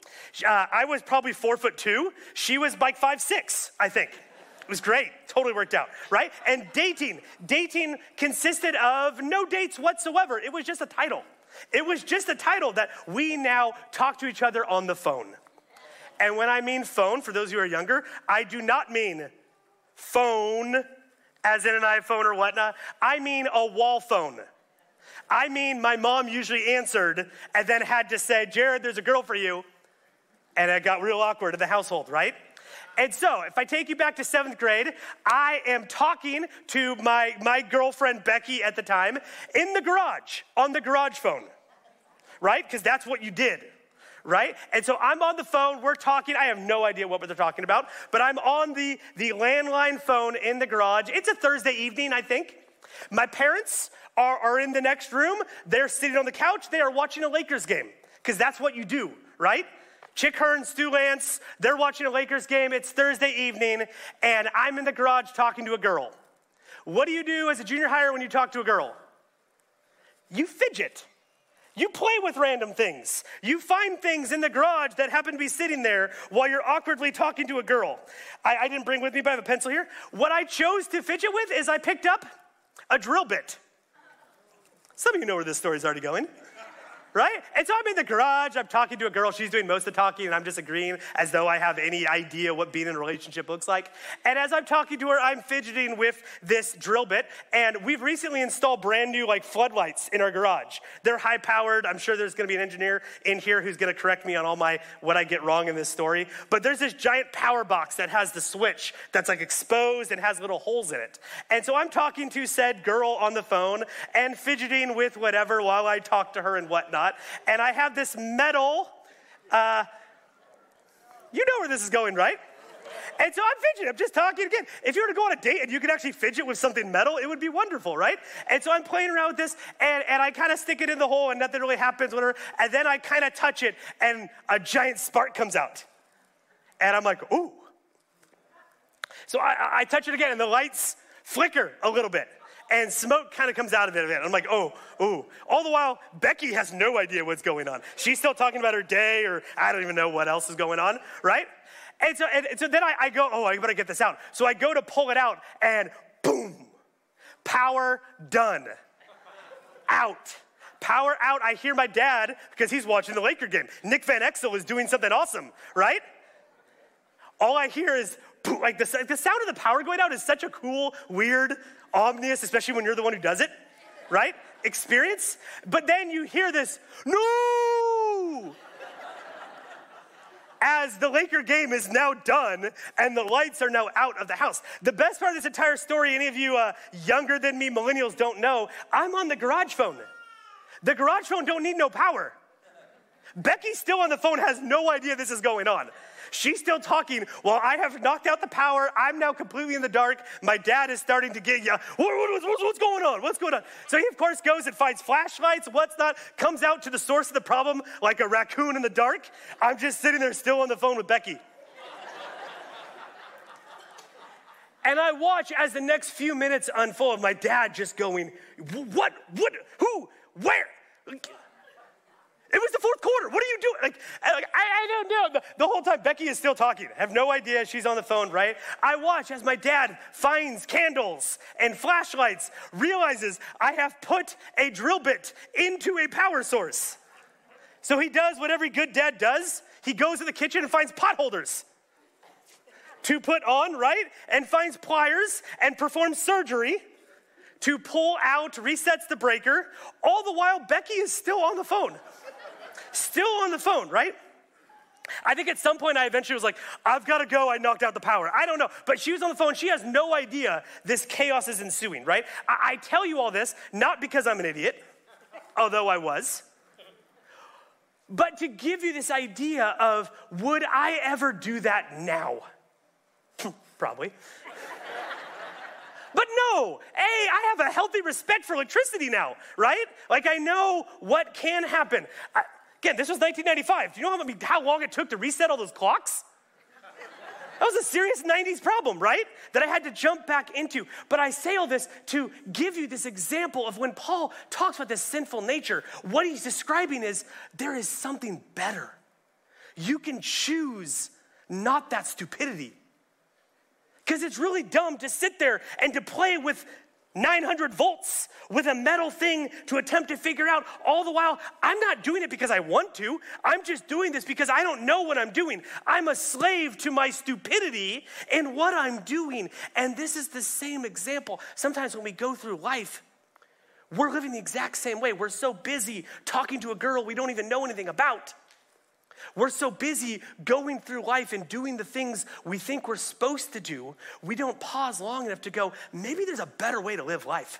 I was probably 4'2". She was like 5'6", I think. It was great. Totally worked out, right? And dating consisted of no dates whatsoever. It was just a title. It was just a title that we now talk to each other on the phone. And when I mean phone, for those who are younger, I do not mean phone as in an iPhone or whatnot. I mean a wall phone. I mean my mom usually answered and then had to say, Jared, there's a girl for you. And it got real awkward in the household, right? And so, if I take you back to 7th grade, I am talking to my girlfriend, Becky, at the time, in the garage, on the garage phone, right? Because that's what you did, right? And so I'm on the phone, we're talking, I have no idea what they're talking about, but I'm on the landline phone in the garage. It's a Thursday evening, I think. My parents are in the next room. They're sitting on the couch. They are watching a Lakers game, because that's what you do, right? Chick Hearn, Stu Lance, they're watching a Lakers game. It's Thursday evening, and I'm in the garage talking to a girl. What do you do as a junior hire when you talk to a girl? You fidget. You play with random things. You find things in the garage that happen to be sitting there while you're awkwardly talking to a girl. I didn't bring with me, but I have a pencil here. What I chose to fidget with is I picked up a drill bit. Some of you know where this story's already going. Right? And so I'm in the garage, I'm talking to a girl, she's doing most of the talking, and I'm just agreeing as though I have any idea what being in a relationship looks like. And as I'm talking to her, I'm fidgeting with this drill bit, and we've recently installed brand new floodlights in our garage. They're high powered. I'm sure there's gonna be an engineer in here who's gonna correct me on all what I get wrong in this story. But there's this giant power box that has the switch that's exposed and has little holes in it. And so I'm talking to said girl on the phone and fidgeting with whatever while I talk to her and whatnot. And I have this metal, you know where this is going, right? And so I'm fidgeting, I'm just talking again. If you were to go on a date and you could actually fidget with something metal, it would be wonderful, right? And so I'm playing around with this, and I kind of stick it in the hole and nothing really happens, whatever. And then I kind of touch it, and a giant spark comes out. And I'm like, ooh. So I touch it again, and the lights flicker a little bit. And smoke kind of comes out of it. I'm like, oh, ooh. All the while, Becky has no idea what's going on. She's still talking about her day, or I don't even know what else is going on, right? And so then I go, oh, I better get this out. So I go to pull it out, and boom, power done. Out. Power out. I hear my dad, because he's watching the Laker game. Nick Van Exel is doing something awesome, right? All I hear is, the sound of the power going out is such a cool, weird, ominous, especially when you're the one who does it, right? Experience. But then you hear this, no! As the Laker game is now done and the lights are now out of the house. The best part of this entire story, any of you younger than me, millennials, don't know, I'm on the garage phone. The garage phone don't need no power. Becky's still on the phone, has no idea this is going on. She's still talking while I have knocked out the power. I'm now completely in the dark. My dad is starting to get, what's going on? What's going on? So he, of course, goes and finds flashlights, what's not, comes out to the source of the problem like a raccoon in the dark. I'm just sitting there still on the phone with Becky. And I watch as the next few minutes unfold, my dad just going, what, who, where? It was the fourth quarter. What are you doing? I don't know. The whole time, Becky is still talking. I have no idea. She's on the phone, right? I watch as my dad finds candles and flashlights, realizes I have put a drill bit into a power source. So he does what every good dad does. He goes to the kitchen and finds pot holders to put on, right? And finds pliers and performs surgery to pull out, resets the breaker. All the while, Becky is still on the phone. Still on the phone, right? I think at some point I eventually was like, I've got to go. I knocked out the power. I don't know. But she was on the phone. She has no idea this chaos is ensuing, right? I tell you all this, not because I'm an idiot, although I was, but to give you this idea of, would I ever do that now? Probably. But no, I have a healthy respect for electricity now, right? I know what can happen. Again, this was 1995. Do you know how long it took to reset all those clocks? That was a serious 90s problem, right? That I had to jump back into. But I say all this to give you this example of when Paul talks about this sinful nature, what he's describing is there is something better. you can choose not that stupidity. Because it's really dumb to sit there and to play with 900 volts with a metal thing to attempt to figure out all the while. I'm not doing it because I want to. I'm just doing this because I don't know what I'm doing. I'm a slave to my stupidity in what I'm doing. And this is the same example. Sometimes when we go through life, we're living the exact same way. We're so busy talking to a girl we don't even know anything about. We're so busy going through life and doing the things we think we're supposed to do, we don't pause long enough to go, maybe there's a better way to live life.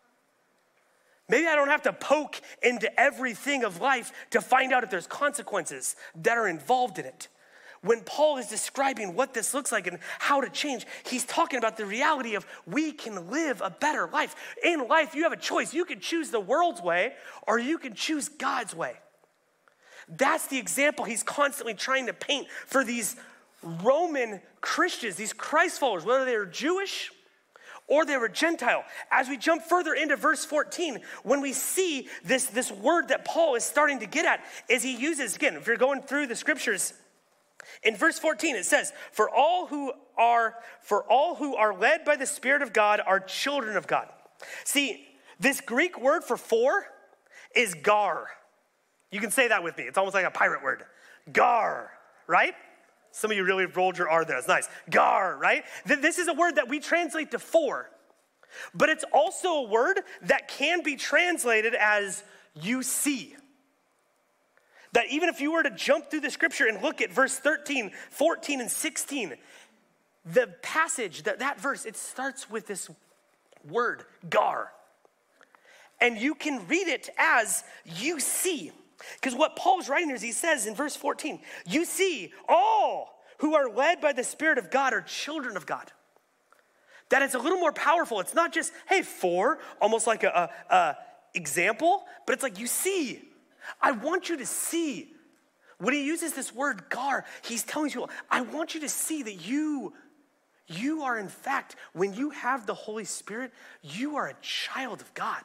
Maybe I don't have to poke into everything of life to find out if there's consequences that are involved in it. When Paul is describing what this looks like and how to change, he's talking about the reality of we can live a better life. In life, you have a choice. You can choose the world's way or you can choose God's way. That's the example he's constantly trying to paint for these Roman Christians, these Christ followers, whether they were Jewish or they were Gentile. As we jump further into verse 14, when we see this word that Paul is starting to get at, is he uses, again, if you're going through the scriptures, in verse 14 it says, for all who are led by the Spirit of God are children of God. See, this Greek word for is gar. You can say that with me. It's almost like a pirate word. Gar, right? Some of you really rolled your R there. That's nice. Gar, right? This is a word that we translate to for. But it's also a word that can be translated as you see. That even if you were to jump through the scripture and look at verse 13, 14, and 16, the passage, that verse, it starts with this word, gar. And you can read it as you see. Because what Paul's writing is he says in verse 14, you see, all who are led by the Spirit of God are children of God. That it's a little more powerful. It's not just, hey, for, almost like a example, but it's like you see. I want you to see. When he uses this word gar, he's telling you, I want you to see that you are in fact, when you have the Holy Spirit, you are a child of God.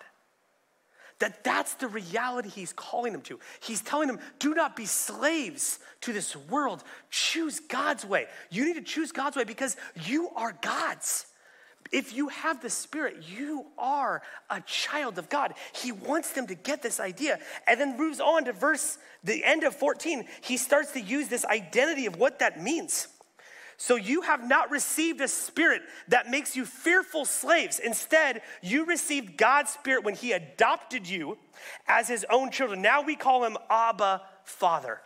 That's the reality he's calling them to. He's telling them, do not be slaves to this world. Choose God's way. You need to choose God's way because you are God's. If you have the Spirit, you are a child of God. He wants them to get this idea. And then moves on to the end of 14. He starts to use this identity of what that means. So you have not received a spirit that makes you fearful slaves. Instead, you received God's Spirit when he adopted you as his own children. Now we call him Abba, Father.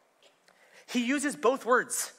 He uses both words.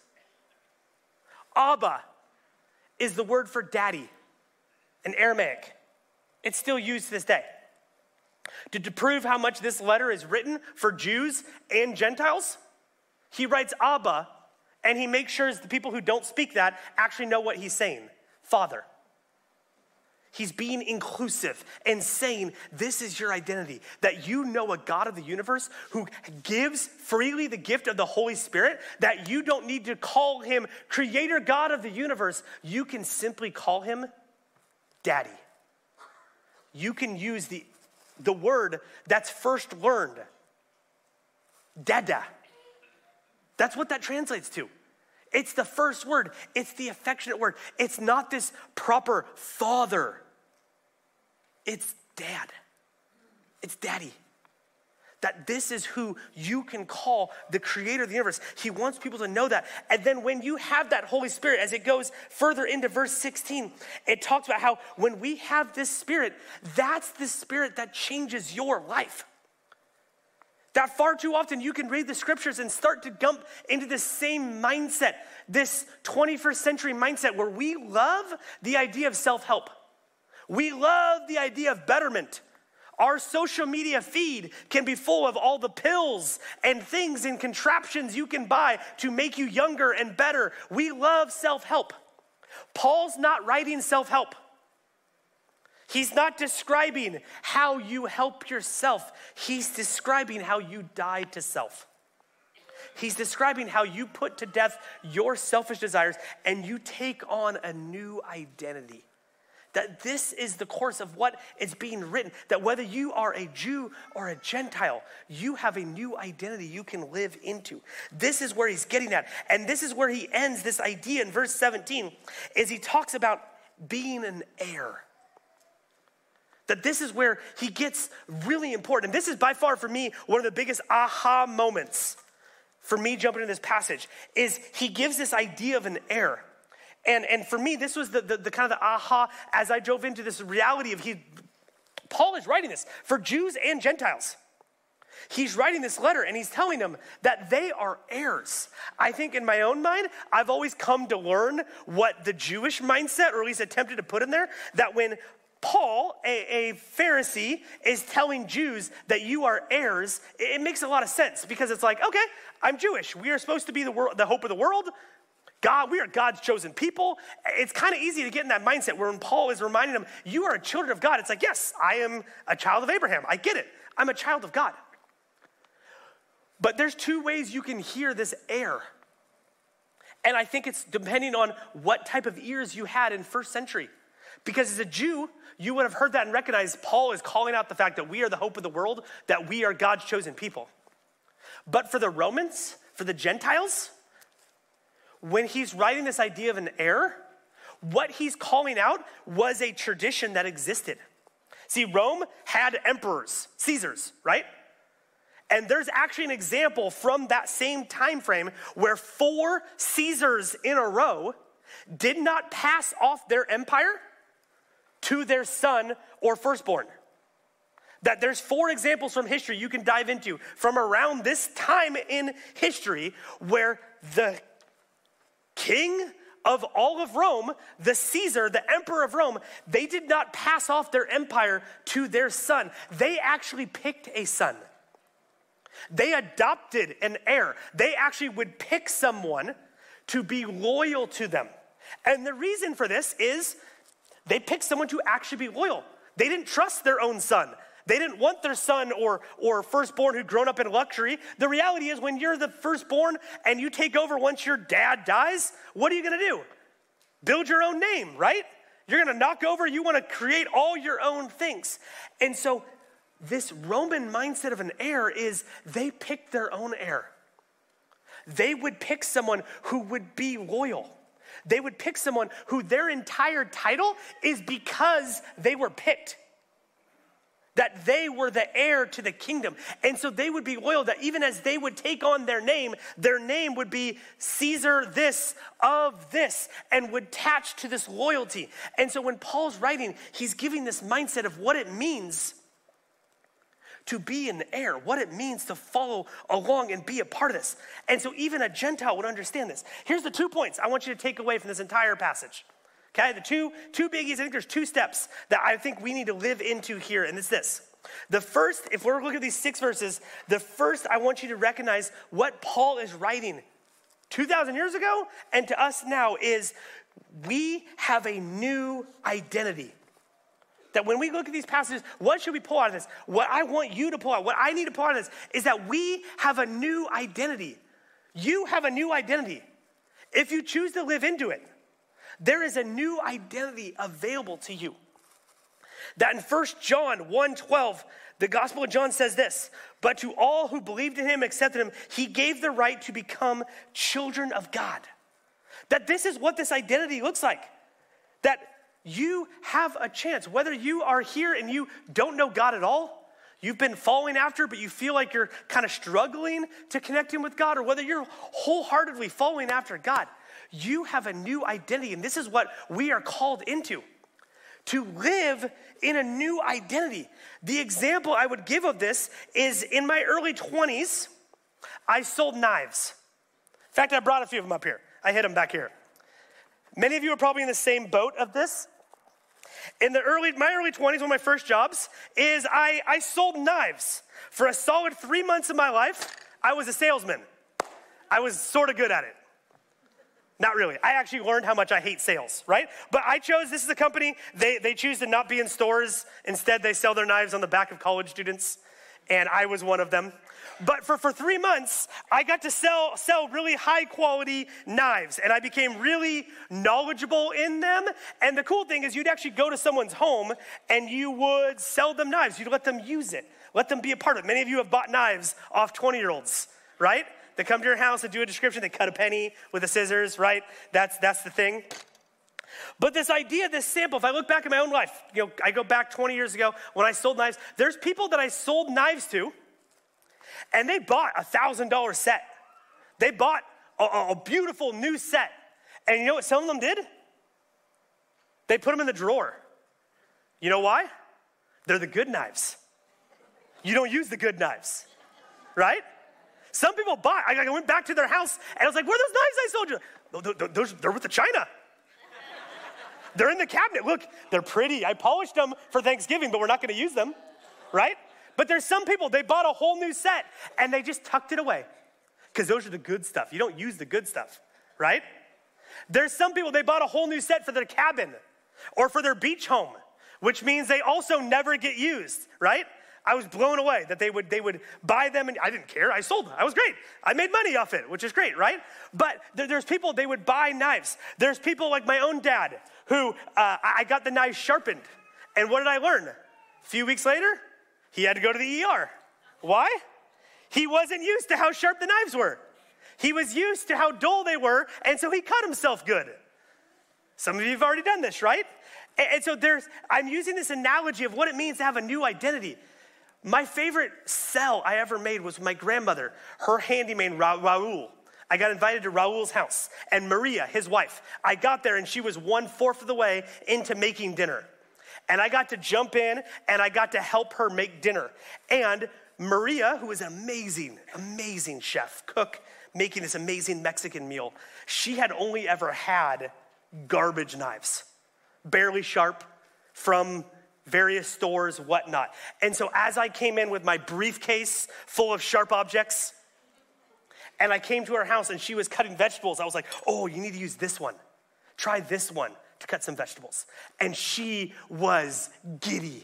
Abba is the word for daddy in Aramaic. It's still used to this day. To prove how much this letter is written for Jews and Gentiles, he writes Abba, and he makes sure the people who don't speak that actually know what he's saying. Father. He's being inclusive and saying, this is your identity, that you know a God of the universe who gives freely the gift of the Holy Spirit, that you don't need to call him creator God of the universe. You can simply call him daddy. You can use the word that's first learned, dada. That's what that translates to. It's the first word. It's the affectionate word. It's not this proper father. It's dad. It's daddy. That this is who you can call the creator of the universe. He wants people to know that. And then when you have that Holy Spirit, as it goes further into verse 16, it talks about how when we have this Spirit, that's the Spirit that changes your life. That far too often you can read the scriptures and start to jump into this same mindset, this 21st century mindset where we love the idea of self-help. We love the idea of betterment. Our social media feed can be full of all the pills and things and contraptions you can buy to make you younger and better. We love self-help. Paul's not writing self-help. He's not describing how you help yourself. He's describing how you die to self. He's describing how you put to death your selfish desires and you take on a new identity. That this is the course of what is being written. That whether you are a Jew or a Gentile, you have a new identity you can live into. This is where he's getting at. And this is where he ends this idea in verse 17, is he talks about being an heir. That this is where he gets really important. And this is by far for me one of the biggest aha moments for me jumping into this passage, is he gives this idea of an heir. And for me, this was the kind of the aha as I drove into this reality of Paul is writing this for Jews and Gentiles. He's writing this letter and he's telling them that they are heirs. I think in my own mind, I've always come to learn what the Jewish mindset, or at least attempted to put in there, that when Paul, a Pharisee, is telling Jews that you are heirs, it makes a lot of sense, because it's like, okay, I'm Jewish. We are supposed to be the hope of the world. God, we are God's chosen people. It's kind of easy to get in that mindset where when Paul is reminding them, you are a children of God. It's like, yes, I am a child of Abraham. I get it. I'm a child of God. But there's two ways you can hear this heir. And I think it's depending on what type of ears you had in first century. Because as a Jew, you would have heard that and recognized Paul is calling out the fact that we are the hope of the world, that we are God's chosen people. But for the Romans, for the Gentiles, when he's writing this idea of an heir, what he's calling out was a tradition that existed. See, Rome had emperors, Caesars, right? And there's actually an example from that same time frame where 4 Caesars in a row did not pass off their empire to their son or firstborn. That there's 4 examples from history you can dive into from around this time in history where the king of all of Rome, the Caesar, the emperor of Rome, they did not pass off their empire to their son. They actually picked a son. They adopted an heir. They actually would pick someone to be loyal to them. And the reason for this is they picked someone to actually be loyal. They didn't trust their own son. They didn't want their son or firstborn who'd grown up in luxury. The reality is when you're the firstborn and you take over once your dad dies, what are you going to do? Build your own name, right? You're going to knock over. You want to create all your own things. And so this Roman mindset of an heir is they picked their own heir. They would pick someone who would be loyal. They would pick someone who their entire title is because they were picked. That they were the heir to the kingdom. And so they would be loyal, that even as they would take on their name would be Caesar this of this, and would attach to this loyalty. And so when Paul's writing, he's giving this mindset of what it means to be an heir, what it means to follow along and be a part of this. And so even a Gentile would understand this. Here's the 2 points I want you to take away from this entire passage. Okay, the two biggies, I think there's 2 steps that I think we need to live into here, and it's this. The first, if we're looking at these 6 verses, the first I want you to recognize what Paul is writing 2,000 years ago and to us now is we have a new identity. That when we look at these passages, what should we pull out of this? What I want you to pull out, what I need to pull out of this is that we have a new identity. You have a new identity if you choose to live into it. There is a new identity available to you. That in 1 John 1:12, the Gospel of John says this, but to all who believed in him, accepted him, he gave the right to become children of God. That this is what this identity looks like. That you have a chance, whether you are here and you don't know God at all, you've been following after, but you feel like you're kind of struggling to connect in with God, or whether you're wholeheartedly following after God, you have a new identity, and this is what we are called into, to live in a new identity. The example I would give of this is in my early 20s, I sold knives. In fact, I brought a few of them up here. I hid them back here. Many of you are probably in the same boat of this. In my early 20s, one of my first jobs is I sold knives. For a solid 3 months of my life, I was a salesman. I was sort of good at it. Not really. I actually learned how much I hate sales, right? But I chose, this is a company, they choose to not be in stores. Instead, they sell their knives on the back of college students. and I was one of them. But for 3 months, I got to sell really high quality knives, and I became really knowledgeable in them. And the cool thing is you'd actually go to someone's home and you would sell them knives. You'd let them use it, let them be a part of it. Many of you have bought knives off 20-year-olds, right? They come to your house and do a description, they cut a penny with the scissors, right? That's the thing. But this idea, this sample, if I look back at my own life, I go back 20 years ago when I sold knives, there's people that I sold knives to, and they bought a $1,000 set. They bought a beautiful new set. And you know what some of them did? They put them in the drawer. You know why? They're the good knives. You don't use the good knives, right? Some people bought, I went back to their house and I was like, where are those knives I sold you? They're with the china. They're in the cabinet. Look, they're pretty. I polished them for Thanksgiving, but we're not going to use them, right? But there's some people, they bought a whole new set and they just tucked it away because those are the good stuff. You don't use the good stuff, right? There's some people, they bought a whole new set for their cabin or for their beach home, which means they also never get used, right? I was blown away that they would buy them, and I didn't care. I sold them. I was great. I made money off it, which is great, right? But there's people, they would buy knives. There's people like my own dad who I got the knife sharpened. And what did I learn? A few weeks later, he had to go to the ER. Why? He wasn't used to how sharp the knives were. He was used to how dull they were, and so he cut himself good. Some of you have already done this, right? And so I'm using this analogy of what it means to have a new identity. My favorite sell I ever made was my grandmother, her handyman, Raul. I got invited to Raul's house, and Maria, his wife. I got there, and she was 1/4 of the way into making dinner. And I got to jump in, and I got to help her make dinner. And Maria, who is an amazing, amazing chef, cook, making this amazing Mexican meal, she had only ever had garbage knives, barely sharp, from various stores, whatnot. And so as I came in with my briefcase full of sharp objects, and I came to her house and she was cutting vegetables, I was like, oh, you need to use this one. Try this one to cut some vegetables. And she was giddy.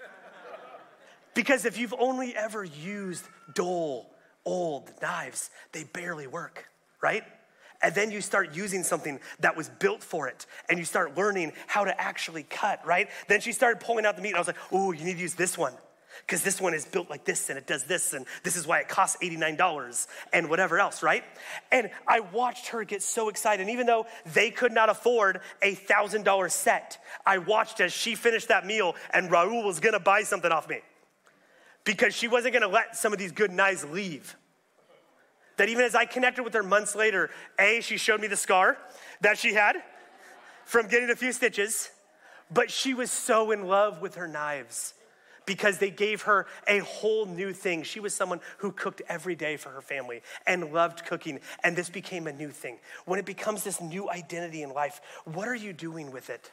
Because if you've only ever used dull, old knives, they barely work, right? And then you start using something that was built for it, and you start learning how to actually cut, right? Then she started pulling out the meat, and I was like, oh, you need to use this one, because this one is built like this, and it does this, and this is why it costs $89, and whatever else, right? And I watched her get so excited, and even though they could not afford a $1,000 set, I watched as she finished that meal, and Raul was gonna buy something off me, because she wasn't gonna let some of these good knives leave. That even as I connected with her months later, she showed me the scar that she had from getting a few stitches, but she was so in love with her knives because they gave her a whole new thing. She was someone who cooked every day for her family and loved cooking, and this became a new thing. When it becomes this new identity in life, what are you doing with it?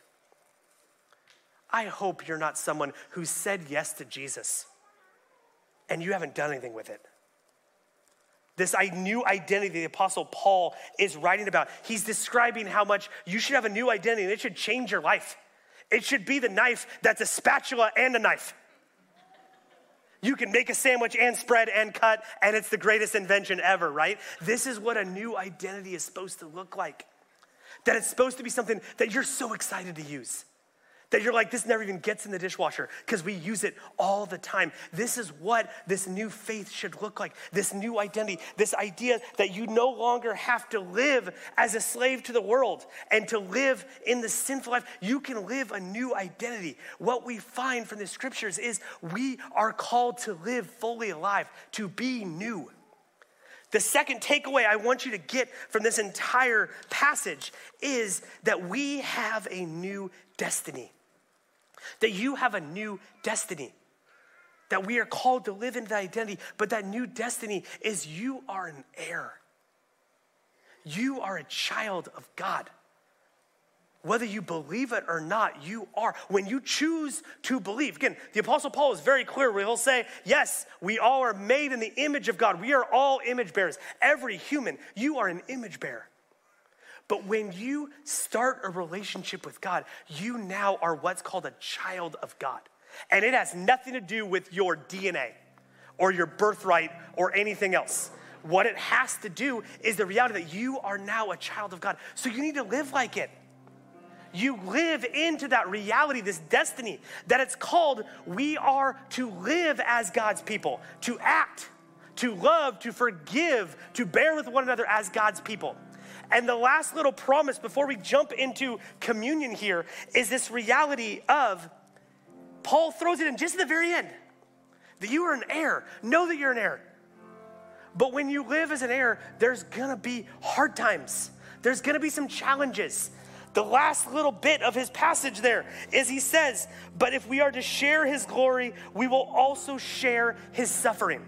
I hope you're not someone who said yes to Jesus and you haven't done anything with it. This new identity the Apostle Paul is writing about. He's describing how much you should have a new identity and it should change your life. It should be the knife that's a spatula and a knife. You can make a sandwich and spread and cut, and it's the greatest invention ever, right? This is what a new identity is supposed to look like. That it's supposed to be something that you're so excited to use. That you're like, this never even gets in the dishwasher because we use it all the time. This is what this new faith should look like. This new identity, this idea that you no longer have to live as a slave to the world and to live in the sinful life. You can live a new identity. What we find from the scriptures is we are called to live fully alive, to be new. The second takeaway I want you to get from this entire passage is that we have a new destiny. That you have a new destiny. That we are called to live in that identity, but that new destiny is you are an heir. You are a child of God. Whether you believe it or not, you are. When you choose to believe, again, the Apostle Paul is very clear where he'll say, yes, we all are made in the image of God. We are all image bearers. Every human, you are an image bearer. But when you start a relationship with God, you now are what's called a child of God. And it has nothing to do with your DNA or your birthright or anything else. What it has to do is the reality that you are now a child of God. So you need to live like it. You live into that reality, this destiny that it's called. We are to live as God's people, to act, to love, to forgive, to bear with one another as God's people. And the last little promise before we jump into communion here is this reality of, Paul throws it in just at the very end, that you are an heir. Know that you're an heir. But when you live as an heir, there's gonna be hard times. There's gonna be some challenges. The last little bit of his passage there is he says, but if we are to share his glory, we will also share his suffering.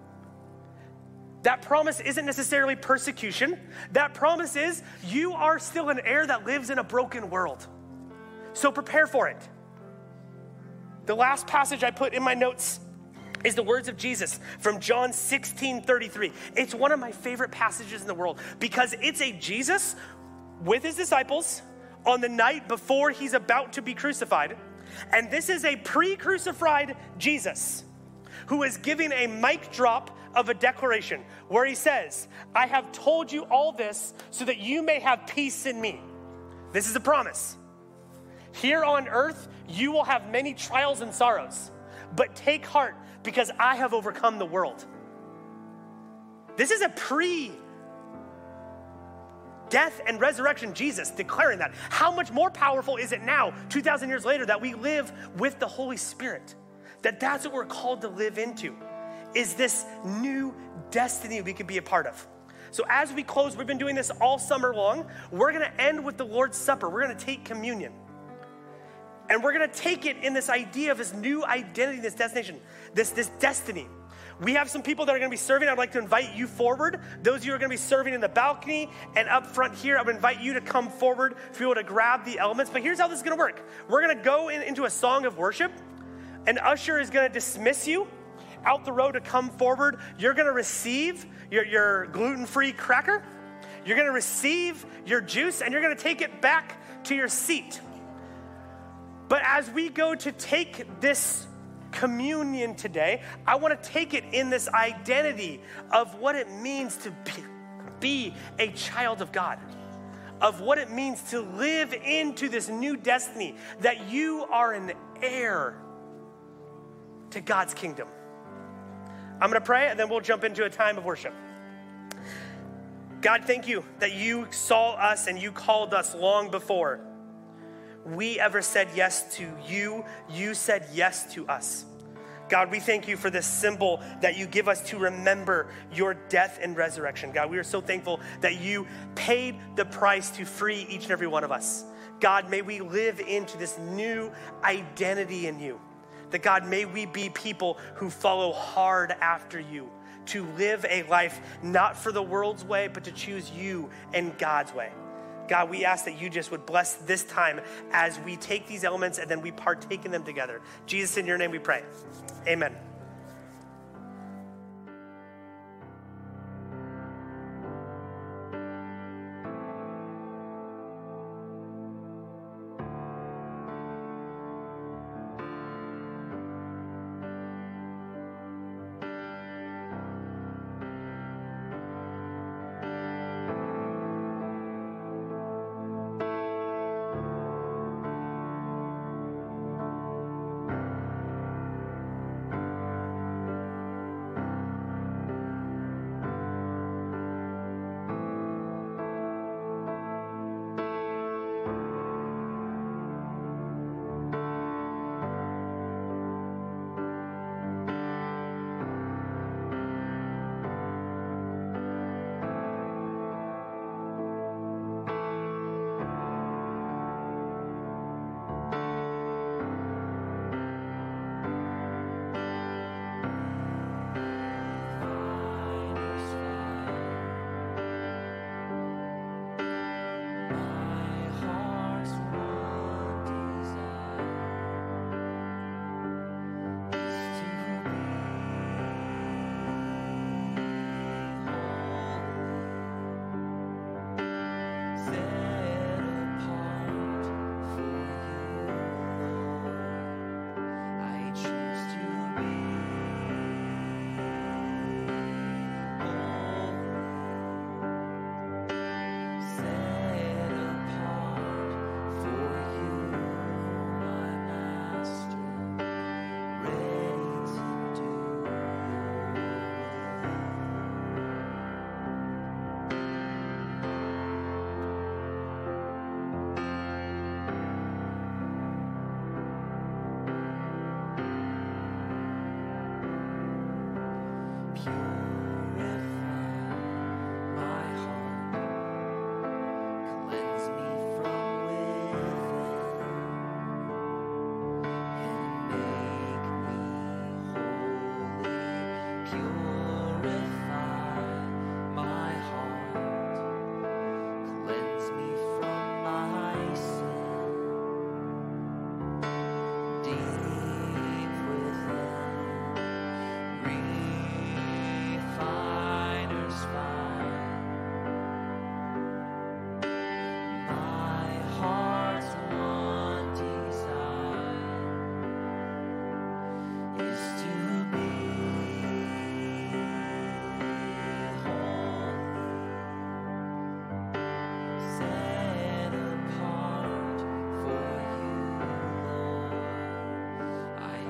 That promise isn't necessarily persecution. That promise is you are still an heir that lives in a broken world. So prepare for it. The last passage I put in my notes is the words of Jesus from John 16:33. It's one of my favorite passages in the world because it's a Jesus with his disciples on the night before he's about to be crucified. And this is a pre-crucified Jesus who is giving a mic drop of a declaration where he says, I have told you all this so that you may have peace in me. This is a promise. Here on earth, you will have many trials and sorrows, but take heart because I have overcome the world. This is a pre-death and resurrection Jesus declaring that. How much more powerful is it now, 2,000 years later, that we live with the Holy Spirit? That's what we're called to live into, is this new destiny we could be a part of. So as we close, we've been doing this all summer long. We're gonna end with the Lord's Supper. We're gonna take communion. And we're gonna take it in this idea of this new identity, this destination, this destiny. We have some people that are gonna be serving. I'd like to invite you forward. Those of you who are gonna be serving in the balcony and up front here, I would invite you to come forward to be able to grab the elements. But here's how this is gonna work. We're gonna go into a song of worship. An usher is gonna dismiss you out the row to come forward. You're gonna receive your gluten-free cracker. You're gonna receive your juice and you're gonna take it back to your seat. But as we go to take this communion today, I want to take it in this identity of what it means to be a child of God, of what it means to live into this new destiny, that you are an heir to God's kingdom. I'm going to pray and then we'll jump into a time of worship. God, thank you that you saw us and you called us long before we ever said yes to you. You said yes to us. God, we thank you for this symbol that you give us to remember your death and resurrection. God, we are so thankful that you paid the price to free each and every one of us. God, may we live into this new identity in you. That God, may we be people who follow hard after you, to live a life not for the world's way, but to choose you and God's way. God, we ask that you just would bless this time as we take these elements and then we partake in them together. Jesus, in your name we pray. Amen.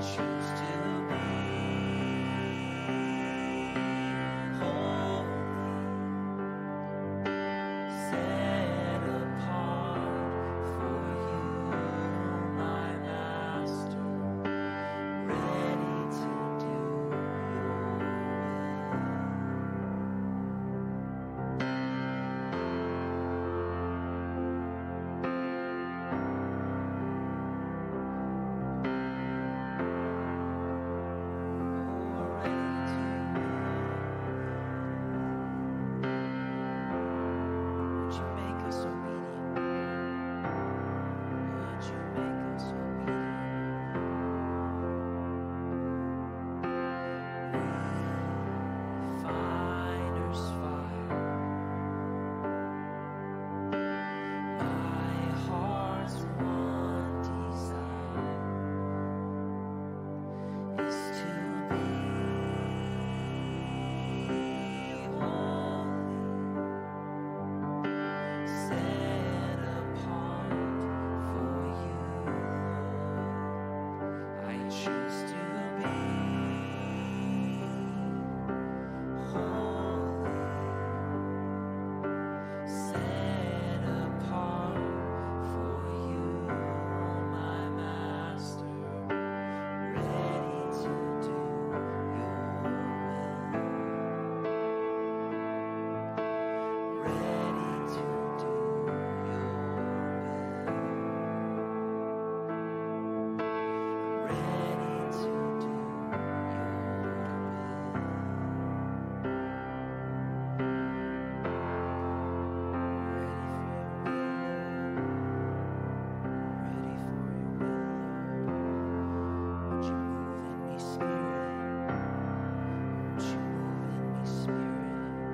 choose to be holy, set apart for you, my Master, ready to do your will. Ready to would you make us obedient? Would you make us obedient? Refiner's fire. My heart's one desire is to be holy, set apart for you, Lord. I choose to be holy, set apart for you, my Master, ready to do your will, ready to do your will, ready to do your ready for your will, Lord. Would you move in me, Spirit? Would you move in me, Spirit?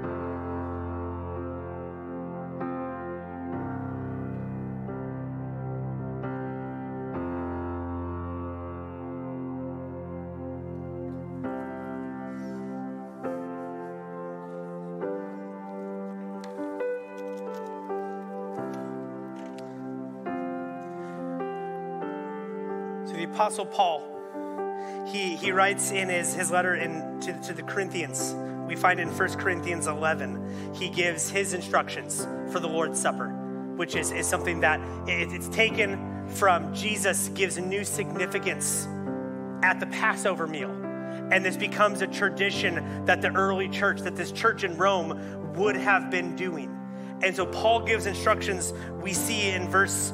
So the Apostle Paul, he writes in his letter to the Corinthians, we find in 1 Corinthians 11, he gives his instructions for the Lord's Supper, which is something that it's taken from Jesus, gives new significance at the Passover meal. And this becomes a tradition that the early church, that this church in Rome would have been doing. And so Paul gives instructions, we see in verse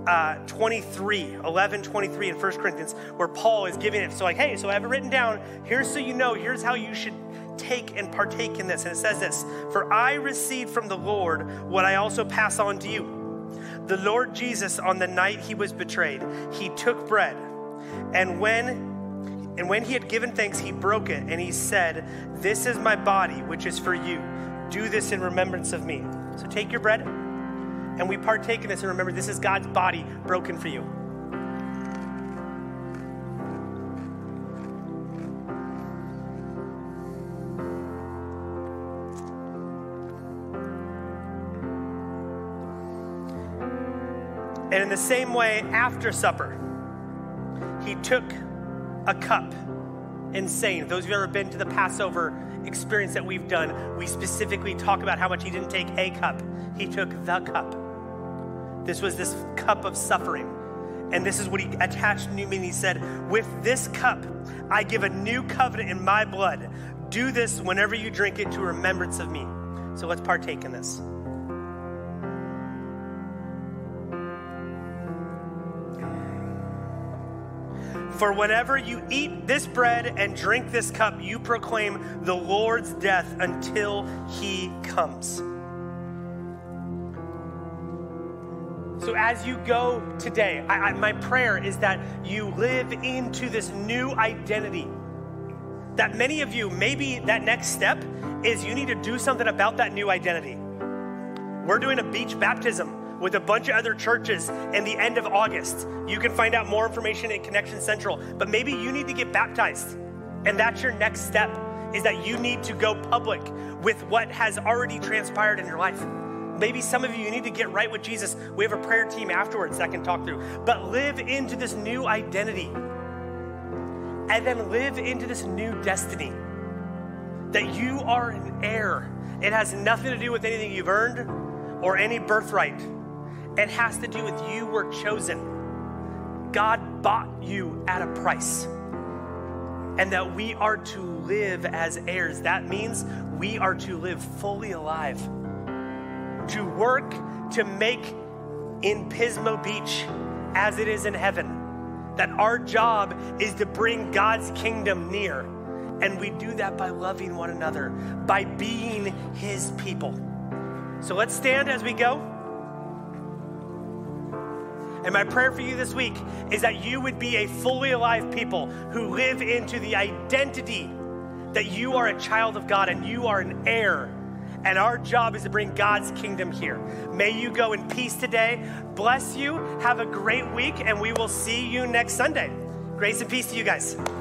11:23 in 1 Corinthians, where Paul is giving it. So like, hey, so I have it written down. Here's so you know, here's how you should take and partake in this. And it says this: for I received from the Lord what I also pass on to you. The Lord Jesus, on the night he was betrayed, he took bread, and when he had given thanks, he broke it, and he said, "This is my body, which is for you. Do this in remembrance of me." So take your bread, and we partake in this, and remember, this is God's body broken for you. And in the same way, after supper, he took a cup and saying, those who've ever been to the Passover experience that we've done, we specifically talk about how much he didn't take a cup, he took the cup. This was this cup of suffering. And this is what he attached new meaning. He said, with this cup, I give a new covenant in my blood. Do this whenever you drink it to remembrance of me. So let's partake in this. For whenever you eat this bread and drink this cup, you proclaim the Lord's death until he comes. So as you go today, my prayer is that you live into this new identity. That many of you, maybe that next step is you need to do something about that new identity. We're doing a beach baptism with a bunch of other churches in the end of August. You can find out more information at Connection Central, but maybe you need to get baptized. And that's your next step, is that you need to go public with what has already transpired in your life. Maybe some of you need to get right with Jesus. We have a prayer team afterwards that can talk through. But live into this new identity. and then live into this new destiny. That you are an heir. It has nothing to do with anything you've earned or any birthright. It has to do with you were chosen. God bought you at a price. And that we are to live as heirs. That means we are to live fully alive. To work to make in Pismo Beach as it is in heaven. That our job is to bring God's kingdom near. And we do that by loving one another, by being his people. So let's stand as we go. And my prayer for you this week is that you would be a fully alive people who live into the identity that you are a child of God and you are an heir. And our job is to bring God's kingdom here. May you go in peace today. Bless you. Have a great week, and we will see you next Sunday. Grace and peace to you guys.